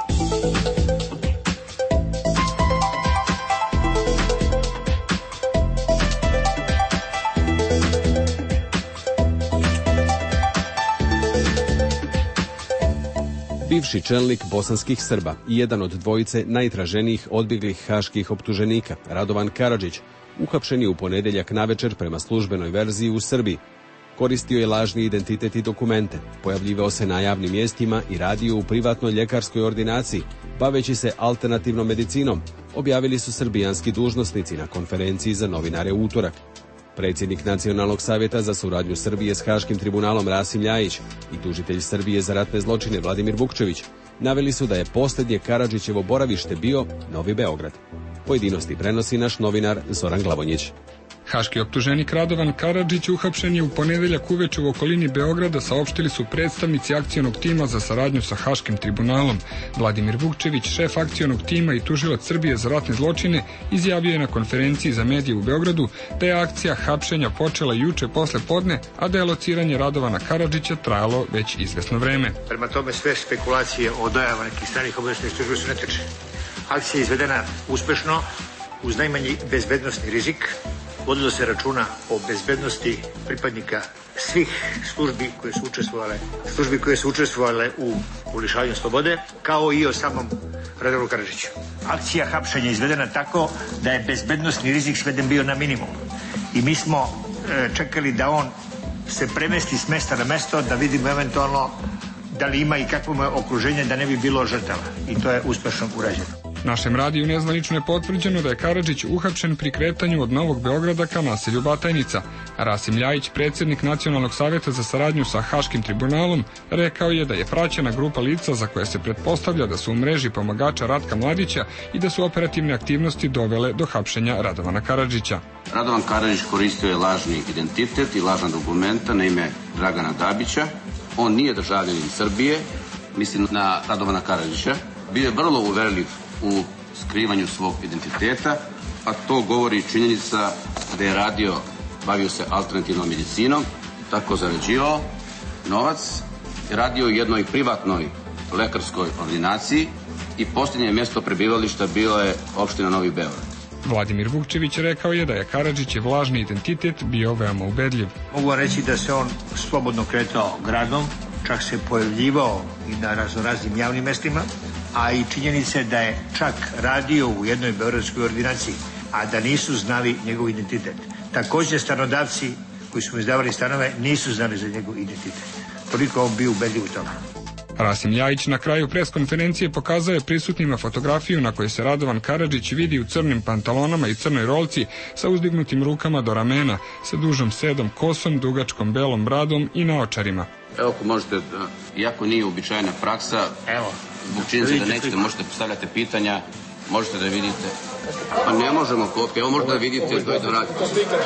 Bivši čelnik bosanskih Srba i jedan od dvojice najtraženijih odbjeglih haških optuženika, Radovan Karadžić, uhapšen je u ponedjeljak navečer prema službenoj verziji u Srbiji. Koristio je lažni identitet i dokumente, pojavljivao se na javnim mjestima i radio u privatnoj ljekarskoj ordinaciji, baveći se alternativnom medicinom, objavili su srbijanski dužnosnici na konferenciji za novinare u utorak. Predsjednik Nacionalnog savjeta za suradnju Srbije s Haškim tribunalom Rasim Ljajić i tužitelj Srbije za ratne zločine Vladimir Vukčević naveli su da je posljednje Karadžićevo boravište bio Novi Beograd. Pojedinosti prenosi naš novinar Zoran Glavonjić. Haški optuženik Radovan Karadžić uhapšen je u ponedjeljak uveče u okolini Beograda, saopštili su predstavnici akcionog tima za saradnju sa Haškim tribunalom. Vladimir Vukčević, šef akcionog tima i tužilac Srbije za ratne zločine, izjavio je na konferenciji za medije u Beogradu da je akcija hapšenja počela juče posle podne, a da je lociranje Radovana Karadžića trajalo već izvesno vreme. Prema tome sve spekulacije o dojavama nekih stranih obavještajnih službi su netačne. Akcija je izvedena uspešno, uz najmanji bezbednosni rizik. Vodilo se računa o bezbednosti pripadnika svih službi koje su učestvovale u lišavanju slobode, kao i o samom Radovanu Karadžiću. Akcija hapšenja je izvedena tako da je bezbednosni rizik sveden bio na minimum. I mi smo čekali da on se premesti s mesta na mesto, da vidimo eventualno da li ima i kakvo mu je okruženje, da ne bi bilo žrtava. I to je uspešno urađeno. Našem radiju nezvanično je potvrđeno da je Karadžić uhapšen pri kretanju od Novog Beograda ka naselju Batajnica. Rasim Ljajić, predsjednik Nacionalnog savjeta za saradnju sa Haškim tribunalom, rekao je da je praćena grupa lica za koje se pretpostavlja da su u mreži pomagača Ratka Mladića i da su operativne aktivnosti dovele do hapšenja Radovana Karadžića. Radovan Karadžić koristio je lažni identitet i lažna dokumenta na ime Dragana Dabića. On nije državljanin Srbije, mislim na Radovana Karadžića. Bio je vrlo uverljiv u skrivanju svog identiteta, a to govori činjenica da je bavio se alternativnom medicinom, tako zarađivao novac, radio u jednoj privatnoj lekarskoj ordinaciji i posljednje mjesto prebivališta bilo je opština Novi Beograd. Vladimir Vukčević rekao je da je Karadžićev lažni identitet bio veoma ubedljiv. Mogu reći da se on slobodno kretao gradom, čak se pojavljivao i na raznoraznim javnim mestima, a i činjenica je da je čak radio u jednoj beogradskoj ordinaciji, a da nisu znali njegov identitet. Također stanodavci koji su mu izdavali stanove nisu znali za njegov identitet. Toliko on bio ubedljiv u tome. Rasim Ljajić na kraju preskonferencije pokazao je prisutnima fotografiju na kojoj se Radovan Karadžić vidi u crnim pantalonama i crnoj rolci sa uzdignutim rukama do ramena, sa dužom sedom kosom, dugačkom belom bradom i naočarima. Evo ako možete, iako nije uobičajena praksa, zbog činjenice da nećete, možete postavljati pitanja, možete da vidite. Pa ne možemo kopije, evo možete da vidite, dojde da radite.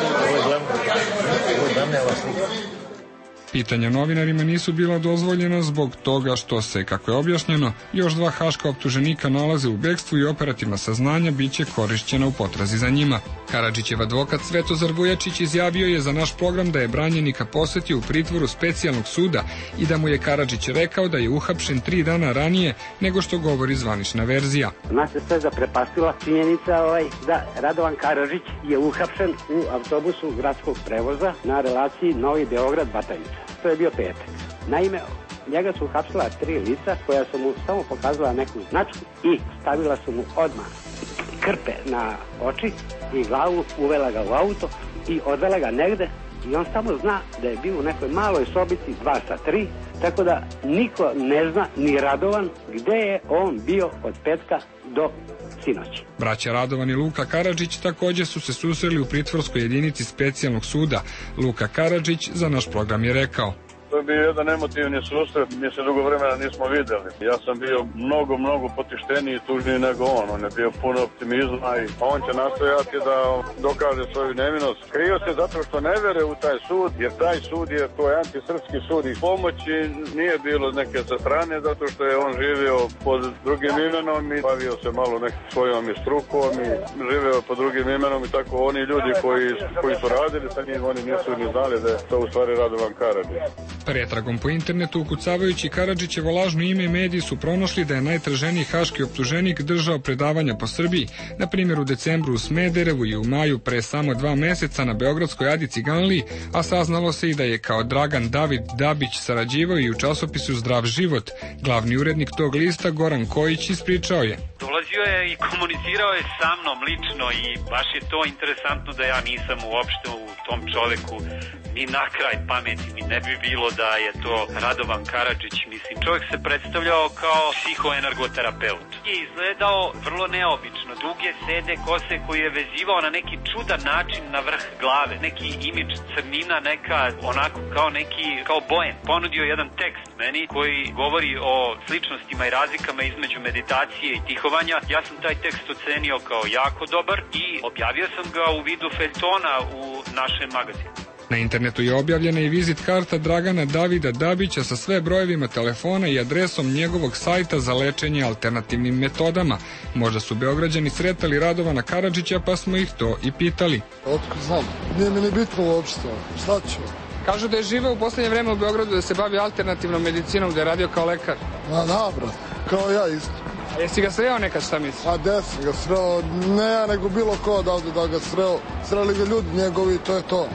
Pitanja novinarima nisu bila dozvoljena zbog toga što se, kako je objašnjeno, još 2 haška optuženika nalaze u bekstvu i operativna saznanja biće korišćena u potrazi za njima. Karadžićev advokat Svetozar Vujačić izjavio je za naš program da je branjenika posetio u pritvoru specijalnog suda i da mu je Karadžić rekao da je uhapšen 3 dana ranije nego što govori zvanična verzija. Nas je sve zaprepastila činjenica da Radovan Karadžić je uhapšen u autobusu gradskog prevoza na relaciji Novi Beograd-Batajnica. To je bio petak. Naime, njega su uhapsila 3 lica koja su mu samo pokazala neku značku i stavila su mu odmah krpe na oči i glavu, uvela ga u auto i odvela ga negde i on samo zna da je bio u nekoj maloj sobici 2-3, tako da niko ne zna, ni Radovan, gde je on bio od petka do sinoći. Braća Radovan i Luka Karadžić također su se susreli u pritvorskoj jedinici specijalnog suda. Luka Karadžić za naš program je rekao: To je bio jedan emotivni susret, mi se dugo vremena nismo videli. Ja sam bio mnogo potišteniji i tužniji nego on je bio puno optimizma i on će nastojati da dokaže svoju nevinost. Krio se zato što ne vere u taj sud, jer taj sud je, to je antisrpski sud i pomoći nije bilo neke sa strane, zato što je on živio pod drugim imenom i bavio se malo nekim svojom i strukom i živio pod drugim imenom i tako oni ljudi koji su radili sa njim, oni nisu ni znali da je to u stvari Radovan Karadžić. Pretragom po internetu, ukucavajući Karadžićevo lažno ime, mediji su pronašli da je najtraženiji haški optuženik držao predavanja po Srbiji, na primjer u decembru u Smederevu i u maju pre samo 2 meseca na beogradskoj Adi Ciganliji, a saznalo se i da je kao Dragan David Dabić sarađivao i u časopisu Zdrav život. Glavni urednik tog lista, Goran Kojić, ispričao je: Dolazio je i komunicirao je sa mnom lično i baš je to interesantno da ja nisam uopšte u tom čoveku ni na kraj pameti mi ne bi bilo da je to Radovan Karadžić. Mislim, čovjek se predstavljao kao psihoenergoterapeut. Je izgledao vrlo neobično. Duge sede kose koji je vezivao na neki čudan način na vrh glave. Neki imidž crnina, neka onako kao bojem. Ponudio jedan tekst meni koji govori o sličnostima i razlikama između meditacije i tihovanja. Ja sam taj tekst ocenio kao jako dobar i objavio sam ga u vidu feljtona u našem magazinu. Na internetu je objavljena i vizit karta Dragana Davida Dabića sa sve brojevima telefona i adresom njegovog sajta za lečenje alternativnim metodama. Možda su Beograđani sretali Radovana Karadžića, pa smo ih to i pitali. Otko znam, nije mi ni bitno uopšte, šta ću? Kažu da je živeo u poslednje vreme u Beogradu, da se bavi alternativnom medicinom, da je radio kao lekar. Da, brat, kao ja isto. A jesi ga sreo nekad, šta misliš? A gde si ga sreo? Ne ja, nego bilo ko odavde da ga sreo. Sreli ga ljudi njegovi, to je to.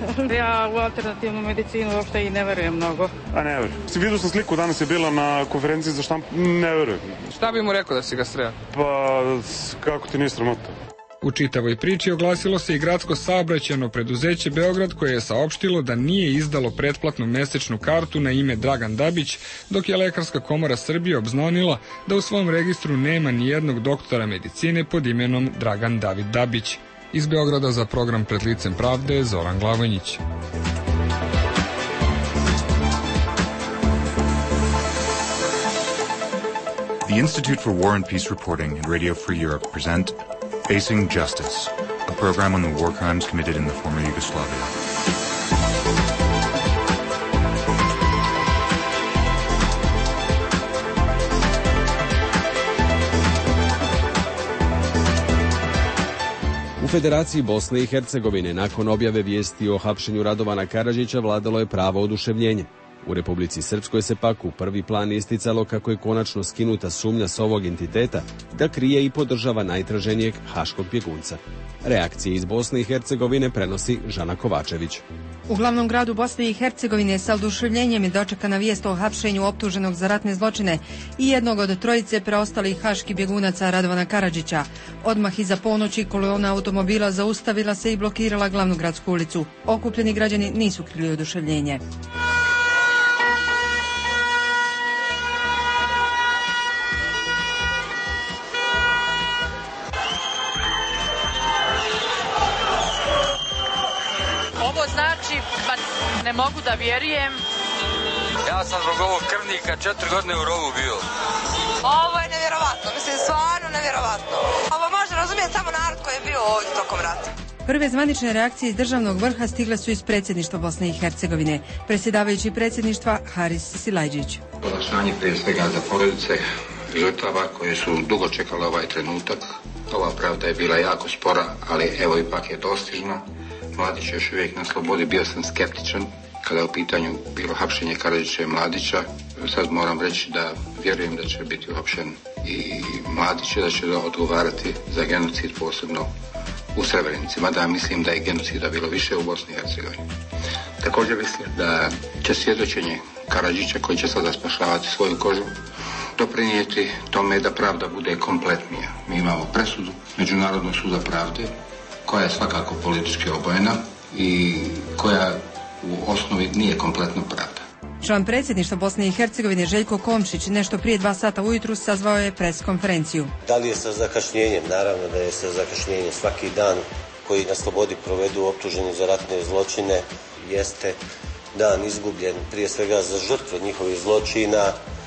Ja u alternativnu medicinu uopšte i ne verujem mnogo. A ne verujem. Vidio sam sliku, danas je bila na konferenciji za štampu, ne verujem. Šta bi mu rekao da si ga sreo? Pa, kako ti nije sramota? U čitavoj priči oglasilo se i gradsko saobraćajno preduzeće Beograd, koje je saopštilo da nije izdalo pretplatnu mesečnu kartu na ime Dragan Dabić, dok je Lekarska komora Srbije obznanila da u svom registru nema ni jednog doktora medicine pod imenom Dragan David Dabić. Iz Beograda za program Pred licem pravde, Zoran Glavonjić. The Institute for War and Peace Reporting and Radio Free Europe present Facing Justice, a program on the war crimes committed in the former Yugoslavia. U Federaciji Bosne i Hercegovine nakon objave vijesti o hapšenju Radovana Karadžića vladalo je pravo oduševljenje. U Republici Srpskoj se pak u prvi plan isticalo kako je konačno skinuta sumnja s ovog entiteta da krije i podržava najtraženijeg haškog bjegunca. Reakcije iz Bosne i Hercegovine prenosi Žana Kovačević. U glavnom gradu Bosne i Hercegovine sa oduševljenjem je dočekana vijest o hapšenju optuženog za ratne zločine i jednog od trojice preostalih haških bjegunaca Radovana Karadžića. Odmah iza ponoći kolona automobila zaustavila se i blokirala glavnu gradsku ulicu. Okupljeni građani nisu krili oduševljenje. Ne mogu da vjerujem. Ja sam zbog ovog krvnika 4 godine u rovu bio. Ovo je nevjerovatno, mislim stvarno nevjerovatno. Ovo može razumjeti samo narod koji je bio ovdje tokom rata. Prve zvanične reakcije iz državnog vrha stigle su iz predsjedništva Bosne i Hercegovine. Predsjedavajući predsjedništva Haris Silajdžić. Olakšanje prije svega za porodice žrtava koje su dugo čekale ovaj trenutak. Ova pravda je bila jako spora, ali evo ipak je dostižna. Mladić je još uvijek na slobodi, bio sam skeptičan kada je u pitanju bilo hapšenje Karadžića i Mladića. Sad moram reći da vjerujem da će biti uhapšen i Mladić, da će odgovarati za genocid posebno u Srebrenici, mada mislim da je genocida bilo više u Bosni i Hercegovini. Također mislim da će svjedočenje Karadžića, koji će sada spašavati svoju kožu, doprinijeti tome da pravda bude kompletnija. Mi imamo presudu Međunarodnog suda pravde, koja je svakako politički obojena i koja u osnovi nije kompletno pravda. Član predsjedništva Bosne i Hercegovine Željko Komšić nešto prije 2 sata ujutru sazvao je pres konferenciju. Da li je sa zakašnjenjem? Naravno da je sa zakašnjenjem. Svaki dan koji na slobodi provedu optuženi za ratne zločine jeste dan izgubljen prije svega za žrtve njihovih zločina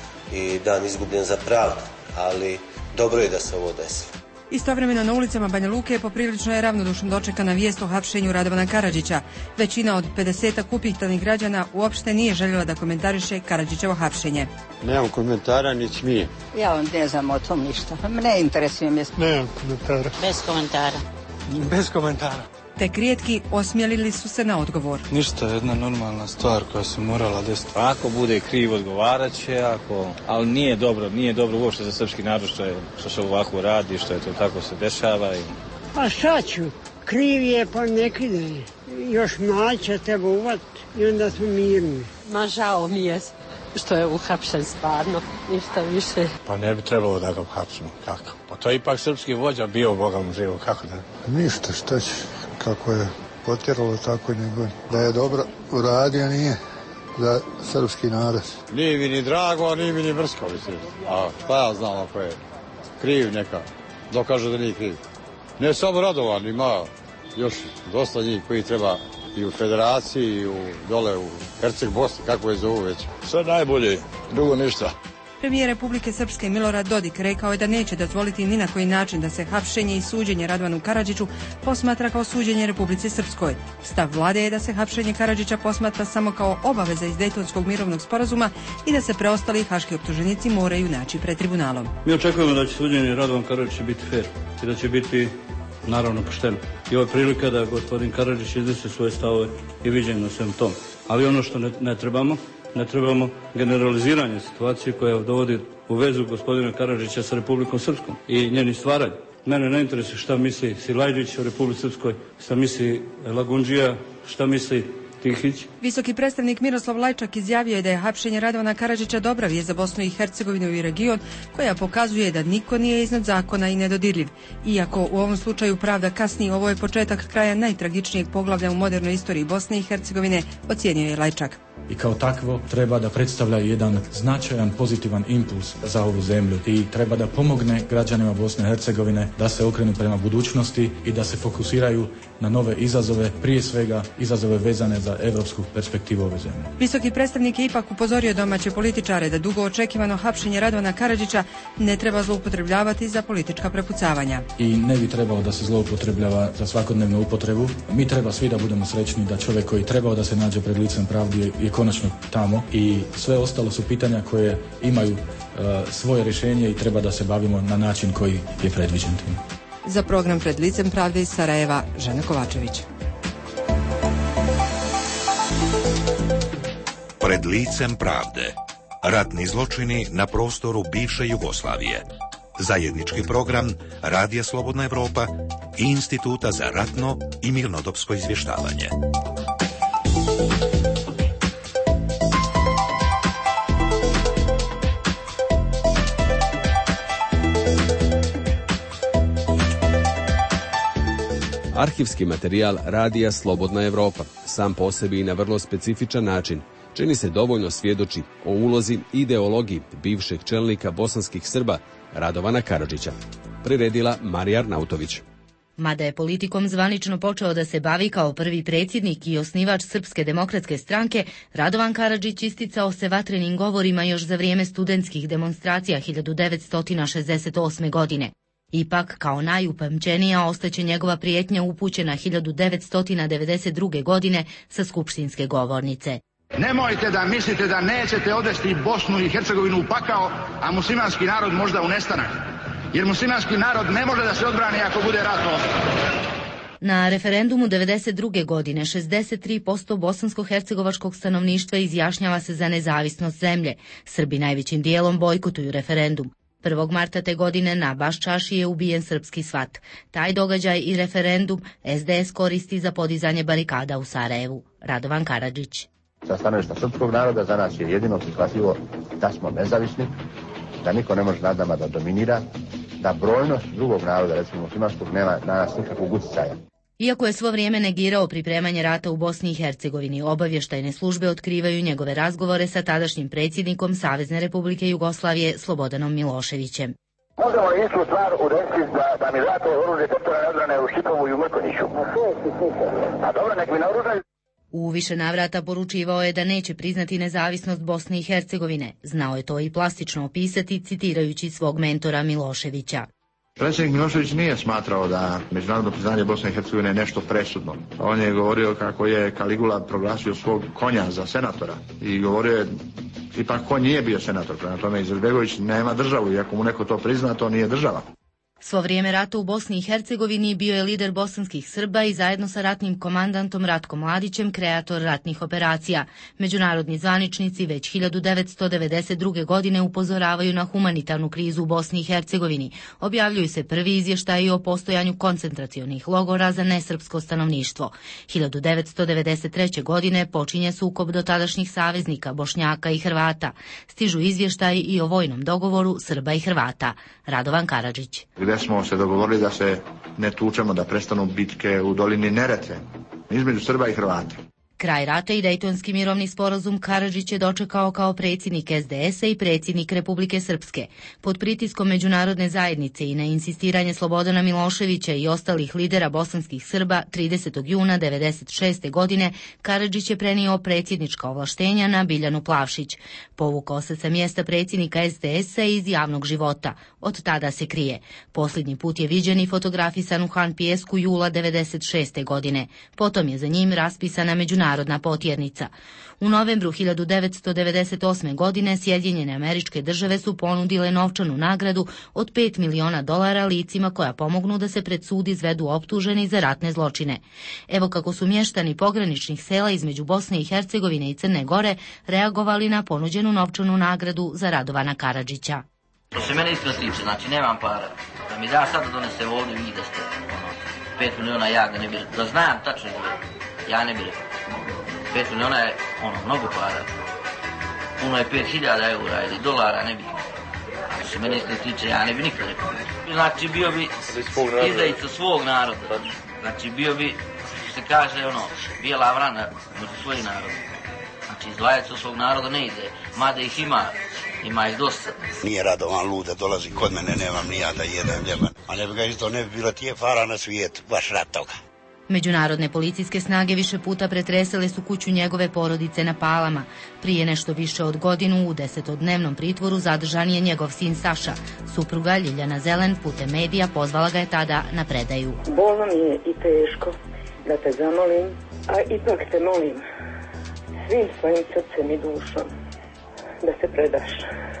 i dan izgubljen za pravdu, ali dobro je da se ovo desilo. Istovremeno na ulicama Banja Luke je poprilično je ravnodušno dočekana vijest o hapšenju Radovana Karadžića. Većina od 50 upitanih građana uopšte nije željela da komentariše Karadžićevo hapšenje. Nemam komentara, ni smije. Ja vam ne znam o tom ništa. Ne interesuje me. Nemam komentara. Bez komentara. Bez komentara. Tek rijetki osmjelili su se na odgovor. Ništa, jedna normalna stvar koja se morala desiti. Ako bude kriv, odgovarat će, ali nije dobro uopšte za srpski narod što se ovako radi, što je to tako se dešava. Pa šta ću? Kriv je pa nekide. Još mlađe treba uvat i onda smo mirni. Ma žao mi je što je uhapšen stvarno, ništa više. Pa ne bi trebalo da ga hapsimo, kako? Pa to je ipak srpski vođa bio, Boga mu živo, kako da? Ništa, šta će? Kako je potjeralo, tako njegov. Da je dobro uradio, nije za srpski narod. Nije mi ni drago, a nije mi ni mrsko, mislim. A pa ja znam ako je kriv neka, dokaže da nije kriv. Ne samo Radovan, ima još dosta njih koji treba i u federaciji, i dole u Herceg Bosni, kako je zovu već. Sve najbolje, drugo ništa. Premijer Republike Srpske Milorad Dodik rekao je da neće dozvoliti ni na koji način da se hapšenje i suđenje Radovanu Karadžiću posmatra kao suđenje Republici Srpskoj. Stav vlade je da se hapšenje Karadžića posmatra samo kao obaveza iz Dejtonskog mirovnog sporazuma i da se preostali haški optuženici moraju naći pred tribunalom. Mi očekujemo da će suđenje Radovan Karadžića biti fair i da će biti naravno pošteno. I ovo je prilika da gospodin Karadžić iznese svoje stavove i viđenje na svem tom. Ali ono što ne trebamo generaliziranje situacije koja dovodi u vezu gospodina Karadžića sa Republikom Srpskom i njeni stvaranje. Mene ne interesuje šta misli Silajdžić o Republici Srpskoj, šta misli Lagundžija, šta misli Tihić. Visoki predstavnik Miroslav Lajčak izjavio je da je hapšenje Radovana Karadžića dobra vijest za Bosnu i Hercegovinu i region, koja pokazuje da niko nije iznad zakona i nedodirljiv. Iako u ovom slučaju pravda kasni, ovo je početak kraja najtragičnijeg poglavlja u modernoj istoriji Bosne i Hercegovine, ocijenio je Lajčak. I kao takvo treba da predstavlja jedan značajan pozitivan impuls za ovu zemlju i treba da pomogne građanima Bosne i Hercegovine da se okrenu prema budućnosti i da se fokusiraju na nove izazove, prije svega izazove vezane za evropsku perspektivu ove zemlje. Visoki predstavnik je ipak upozorio domaće političare da dugo očekivano hapšenje Radovana Karadžića ne treba zloupotrebljavati za politička prepucavanja. I ne bi trebalo da se zloupotrebljava za svakodnevnu upotrebu. Mi treba svi da budemo srećni da čovjek koji trebao da se nađe pred licem pravdi je konačno tamo i sve ostalo su pitanja koje imaju svoje rješenje i treba da se bavimo na način koji je predviđen tim. Za program Pred licem pravde iz Sarajeva, Žena Kovačević. Pred licem pravde. Ratni zločini na prostoru bivše Jugoslavije. Zajednički program Radija Slobodna Evropa i Instituta za ratno i mirnodopsko izvještavanje. Arhivski materijal Radija Slobodna Evropa, sam po sebi i na vrlo specifičan način, čini se dovoljno svjedoči o ulozi i ideologiji bivšeg čelnika bosanskih Srba Radovana Karadžića. Priredila Marija Arnautović. Mada je politikom zvanično počeo da se bavi kao prvi predsjednik i osnivač Srpske demokratske stranke, Radovan Karadžić isticao se vatrenim govorima još za vrijeme studentskih demonstracija 1968. godine. Ipak, kao najupamćenija ostaće njegova prijetnja upućena 1992. godine sa skupštinske govornice. Nemojte da mislite da nećete odvesti Bosnu i Hercegovinu u pakao, a muslimanski narod možda u nestanak. Jer muslimanski narod ne može da se odbrani ako bude ratno. Na referendumu 1992. godine 63% bosansko-hercegovačkog stanovništva izjašnjava se za nezavisnost zemlje. Srbi najvećim dijelom bojkotuju referendum. 1. marta te godine na Baščaši je ubijen srpski svat. Taj događaj i referendum SDS koristi za podizanje barikada u Sarajevu. Radovan Karadžić. Sa stanovišta srpskog naroda za nas je jedino prihvatljivo da smo nezavisni, da niko ne može nad nama da dominira, da brojnost drugog naroda, recimo muslimanskog, nema na nas nikakvog utjecaja. Iako je svo vrijeme negirao pripremanje rata u Bosni i Hercegovini, obavještajne službe otkrivaju njegove razgovore sa tadašnjim predsjednikom Savezne Republike Jugoslavije Slobodanom Miloševićem. Možemo istu stvar udesiti da mi date oružje teritorijalne odbrane u Šipovu i u Mrkonjiću. A dobro, nek mi naoružaju. U više navrata poručivao je da neće priznati nezavisnost Bosne i Hercegovine. Znao je to i plastično opisati, citirajući svog mentora Miloševića. Predsjednik Milošević nije smatrao da međunarodno priznanje Bosne i Hercegovine je nešto presudno. On je govorio kako je Kaligula proglasio svog konja za senatora i govorio je ipak konj nije bio senator, prema tome Izetbegović nema državu i ako mu neko to prizna, to nije država. Svo vrijeme rata u Bosni i Hercegovini bio je lider bosanskih Srba i zajedno sa ratnim komandantom Ratkom Mladićem kreator ratnih operacija. Međunarodni zvaničnici već 1992. godine upozoravaju na humanitarnu krizu u Bosni i Hercegovini. Objavljuju se prvi izvještaji o postojanju koncentracionih logora za nesrpsko stanovništvo. 1993. godine počinje sukob dotadašnjih saveznika Bošnjaka i Hrvata. Stižu izvještaji i o vojnom dogovoru Srba i Hrvata. Radovan Karadžić. Gdje smo se dogovorili da se ne tučemo, da prestanu bitke u dolini Neretve između Srba i Hrvata. Kraj rata i Dejtonski mirovni sporazum Karadžić je dočekao kao predsjednik SDS-a i predsjednik Republike Srpske. Pod pritiskom međunarodne zajednice i na insistiranje Slobodana Miloševića i ostalih lidera bosanskih Srba 30. juna 1996. godine Karadžić je prenio predsjednička ovlaštenja na Biljanu Plavšić. Povukao se sa mjesta predsjednika SDS-a iz javnog života. Od tada se krije. Posljednji put je viđen i fotografisan u Han Pijesku jula 1996. godine. Potom je za njim raspisana međunarodna potjernica. U novembru 1998. godine Sjedinjene Američke Države su ponudile novčanu nagradu od $5 miliona licima koja pomognu da se pred sud izvedu optuženi za ratne zločine. Evo kako su mještani pograničnih sela između Bosne i Hercegovine i Crne Gore reagovali na ponuđenu novčanu nagradu za Radovana Karadžića. To se mene isto tiče, znači nemam para. Da mi da sad da donese ovdje vi da ste 5 miliona, ja ga ne bih, da znam tačno ja ne bih rekao. 5 miliona je mnogo para. Puno je 5.000 eura ili dolara, ne bih. Što se mene isto tiče, ja ne bih nikad rekao. Znači bio bi izdajica svog naroda. Znači bio bi, što se kaže, bijela vrana među svojih naroda. Znači izlajac svog naroda ne ide, mada ih ima ih dosta. Nije Radovan lud da dolazi kod mene, nemam ni ja da jedem ljeban. A ne bi ga isto ne bi bilo tije para na svijetu, baš rad toga. Međunarodne policijske snage više puta pretresale su kuću njegove porodice na Palama. Prije nešto više od godinu u 10-dnevnom pritvoru zadržan je njegov sin Saša. Supruga Ljiljana Zelen putem medija pozvala ga je tada na predaju. Bolno mi je i teško da te zamolim, a ipak te molim svim svojim srcem i dušom da se predaš.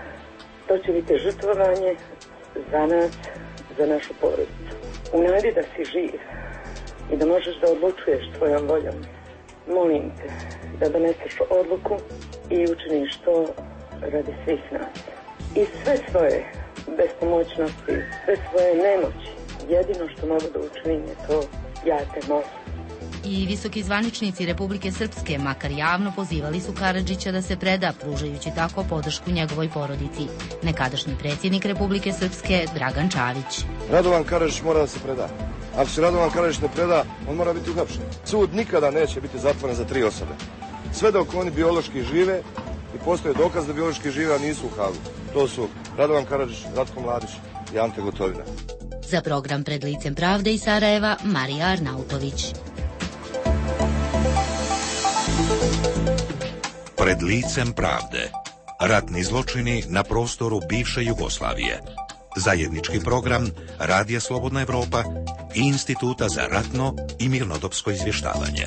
To će biti žrtvovanje za nas, za našu porodicu. U nadi da si živ i da možeš da odlučuješ tvojom voljom. Molim te da doneseš odluku i učiniš to radi svih nas. I sve svoje bespomoćnosti, sve svoje nemoći, jedino što mogu da učinim je to, ja te molim. I visoki zvaničnici Republike Srpske, makar javno, pozivali su Karadžića da se preda, pružajući tako podršku njegovoj porodici. Nekadašnji predsjednik Republike Srpske, Dragan Čavić. Radovan Karadžić mora da se preda. Ako se Radovan Karadžić ne preda, on mora biti uhapšen. Sud nikada neće biti zatvoren za 3 osobe. Sve dok oni biološki žive i postoje dokaz da biološki žive, a nisu u Hagu. To su Radovan Karadžić, Ratko Mladić i Ante Gotovina. Za program Pred licem pravde iz Sarajeva, Marija Arnautović. Pred licem pravde. Ratni zločini na prostoru bivše Jugoslavije. Zajednički program Radija Slobodna Evropa i Instituta za ratno i mirnodopsko izvještavanje.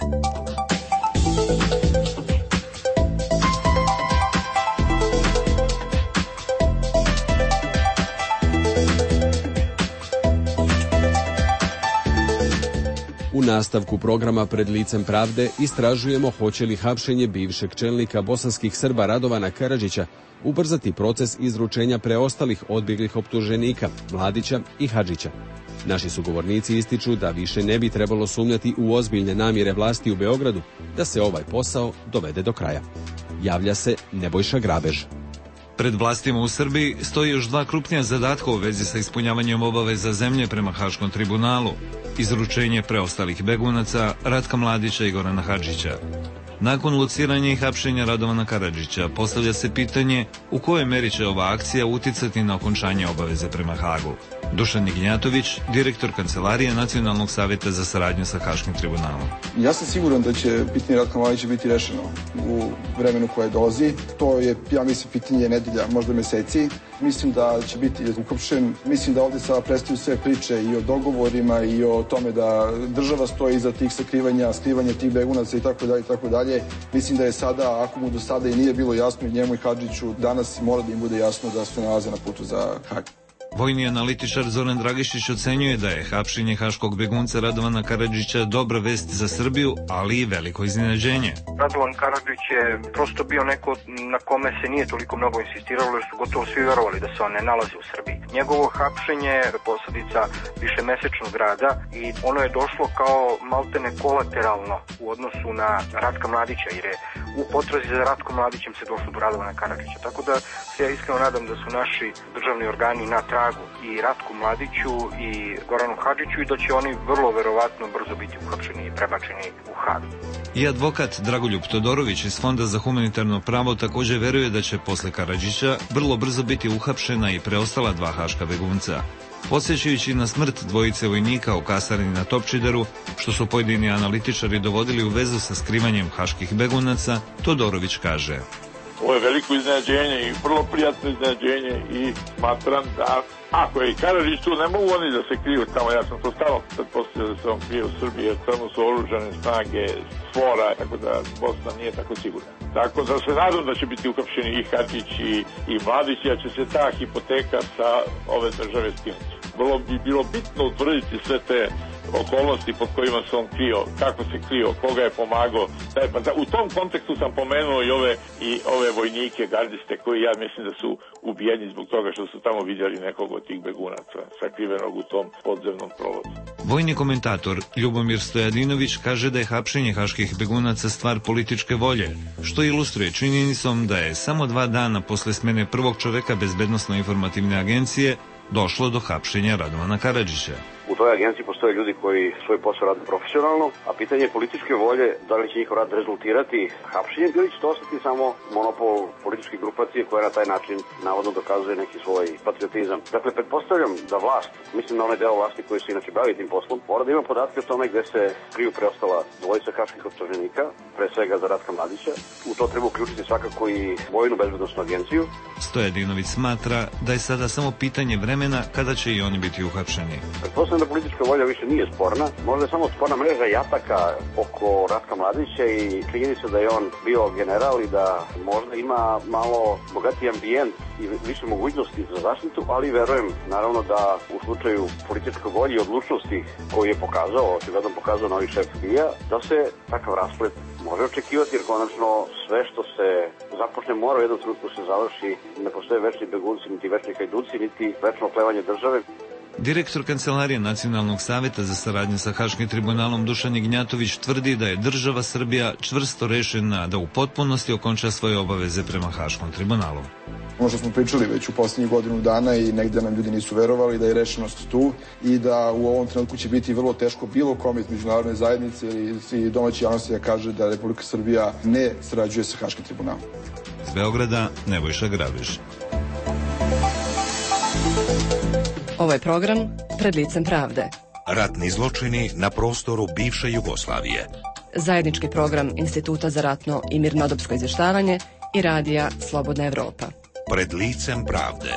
U nastavku programa Pred licem pravde istražujemo hoće li hapšenje bivšeg čelnika bosanskih Srba Radovana Karadžića ubrzati proces izručenja preostalih odbjeglih optuženika Mladića i Hadžića. Naši sugovornici ističu da više ne bi trebalo sumnjati u ozbiljne namjere vlasti u Beogradu da se ovaj posao dovede do kraja. Javlja se Nebojša Grabež. Pred vlastima u Srbiji stoji još 2 krupnija zadatka u vezi sa ispunjavanjem obaveza zemlje prema Haškom tribunalu. Izručenje preostalih begunaca Ratka Mladića i Gorana Hadžića. Nakon lociranja i hapšenja Radovana Karadžića postavlja se pitanje u kojoj meri će ova akcija uticati na okončanje obaveze prema Hagu. Dušan Ignjatović, direktor Kancelarije Nacionalnog savjeta za saradnju sa Haškim tribunalom. Ja sam siguran da će pitanje Ratka Mladića biti rešeno u vremenu koje dolazi. To je, ja mislim, pitanje nedelja, možda meseci. Mislim da će biti uhapšen. Mislim da ovdje sada prestaju sve priče i o dogovorima i o tome da država stoji iza tih skrivanja tih begunaca i tako dalje. Mislim da je sada, ako mu do sada i nije bilo jasno i njemu i Hadžiću, danas mora da im bude jasno da se nalaze na putu za Hag. Vojni analitičar Zoran Dragišić ocenjuje da je hapšenje haškog begunca Radovana Karadžića dobra vest za Srbiju, ali i veliko iznenađenje. Radovan Karadžić je prosto bio neko na kome se nije toliko mnogo insistiralo, jer su gotovo svi verovali da se on ne nalazi u Srbiji. Njegovo hapšenje je posledica višemesečnog rada i ono je došlo kao maltene kolateralno u odnosu na Ratka Mladića, jer je u potrazi za Ratkom Mladićem se došlo do Radovana Karadžića. Tako da se ja iskreno nadam da su naši državni organi na tragu i Ratku Mladiću i Goranu Hadžiću i da će oni vrlo verovatno brzo biti uhapšeni i prebačeni u Hag. I advokat Dragoljub Todorović iz Fonda za humanitarno pravo također veruje da će posle Karadžića vrlo brzo biti uhapšena i preostala 2 haška begunca. Podsjećajući na smrt dvojice vojnika u kasarni na Topčideru, što su pojedini analitičari dovodili u vezu sa skrivanjem haških begunaca, Todorović kaže: Ovo je veliko iznenađenje i vrlo prijatno iznenađenje i smatram da ako je i Karadžić tu, ne mogu oni da se kriju tamo. Ja sam to stalno pretpostavio da se on krije u Srbiji, jer tamo su oružane snage Sfora, tako da Bosna nije tako sigurna. Tako da se nadam da će biti uhapšeni i Hadžić i Mladić, jer će se ta hipoteka sa ove države skinuti. Vrlo bi bilo bitno utvrditi sve te okolnosti pod kojima se on krio, kako se krio, koga je pomagao. U tom kontekstu sam pomenuo i ove vojnike, gardiste, koji ja mislim da su ubijeni zbog toga što su tamo vidjeli nekog od tih begunaca sakrivenog u tom podzemnom provodu. Vojni komentator Ljubomir Stojadinović kaže da je hapšenje haških begunaca stvar političke volje, što ilustruje činjenicom da je samo 2 dana posle smene prvog čoveka Bezbednosno-informativne agencije došlo do hapšenja Radovana Karadžića. U toj agenciji postoje ljudi koji svoj posao rade profesionalno, a pitanje političke volje, da li će njihov rad rezultirati hapšenjem ili će to ostati samo monopol političke grupacije koja na taj način navodno dokazuje neki svoj patriotizam. Dakle, pretpostavljam da vlast, mislim na onaj deo vlasti koji se inače bavi tim poslom, mora da ima podatke o tome gde se kriju preostala dvojica haških optuženika, pre svega za Ratka Mladića. U to treba uključiti svakako i Vojnu bezbednosnu agenciju. Stojadinović smatra da je sada samo pitanje vremena kada će i oni biti uhapšeni. Da politička volja više nije sporna, možda je samo sporna mreža jataka oko Ratka Mladića i činjenica da je on bio general i da možda ima malo bogatiji ambijent i više mogućnosti za zaštitu, ali verujem naravno da u slučaju političke volje i odlučnosti koju je pokazao, očigledno pokazao novi šef FBI-a, da se takav rasplet može očekivati, jer konačno sve što se započne mora u jednom trenutku se završi. Ne postoje večni begunci, niti večni hajduci, niti večno oplevanje države. Direktor Kancelarije Nacionalnog savjeta za saradnju sa Haškim tribunalom Dušan Ignjatović tvrdi da je država Srbija čvrsto rešena da u potpunosti okonča svoje obaveze prema Haškom tribunalu. Ono što smo pričali već u posljednjih godinu dana i negde nam ljudi nisu verovali da je rešenost tu i da u ovom trenutku će biti vrlo teško bilo kome iz međunarodne zajednice ili domaće javnosti da kaže da Republika Srbija ne sarađuje sa Haškim tribunalom. Iz Beograda, Nebojša Grabiš. Ovo je program Pred licem pravde. Ratni zločini na prostoru bivše Jugoslavije. Zajednički program Instituta za ratno i mirnodopsko izvještavanje i radija Slobodna Evropa. Pred licem pravde.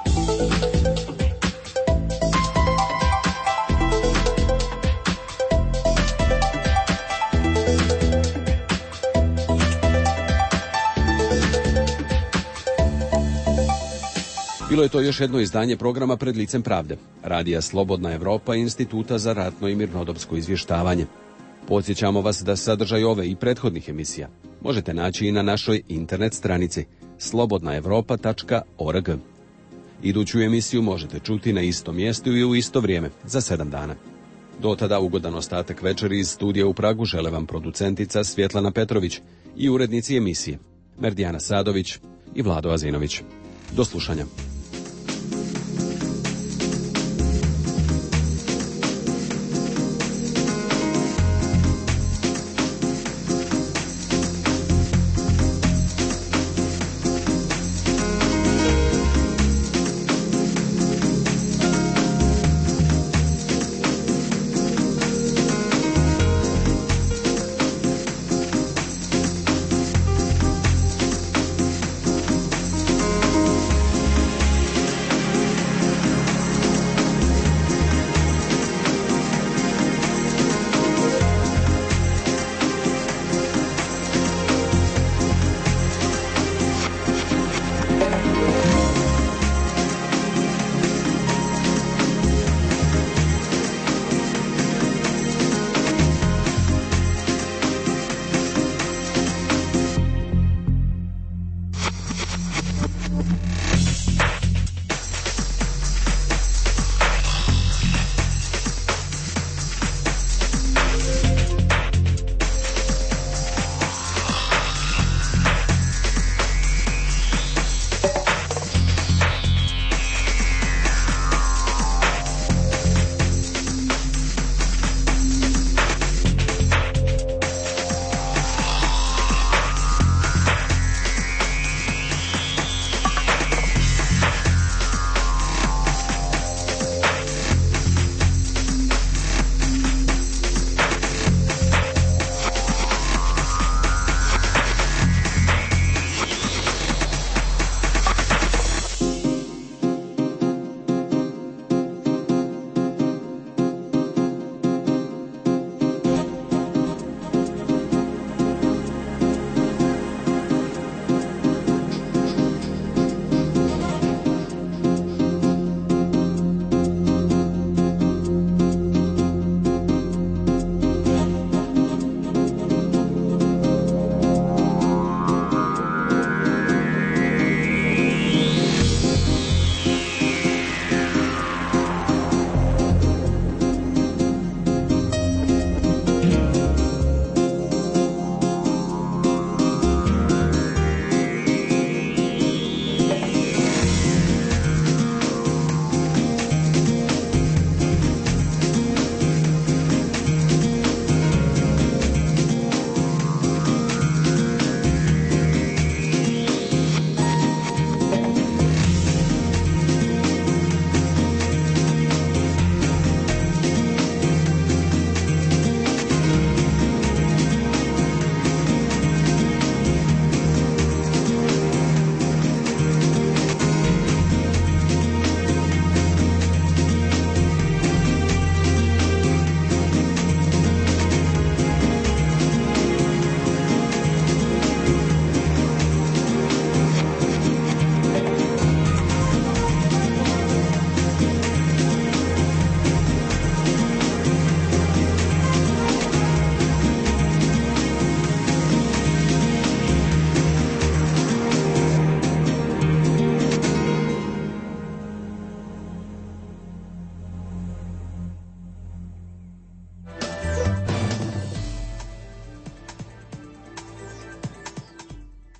Bilo je to još jedno izdanje programa Pred licem pravde, radija Slobodna Evropa i Instituta za ratno i mirnodopsko izvještavanje. Podsjećamo vas da sadržaj ove i prethodnih emisija možete naći i na našoj internet stranici slobodnaevropa.org. Iduću emisiju možete čuti na istom mjestu i u isto vrijeme za 7 dana. Do tada ugodan ostatak večeri iz studija u Pragu žele vam producentica Svjetlana Petrović i urednici emisije Merdijana Sadović i Vlado Azinović. Do slušanja.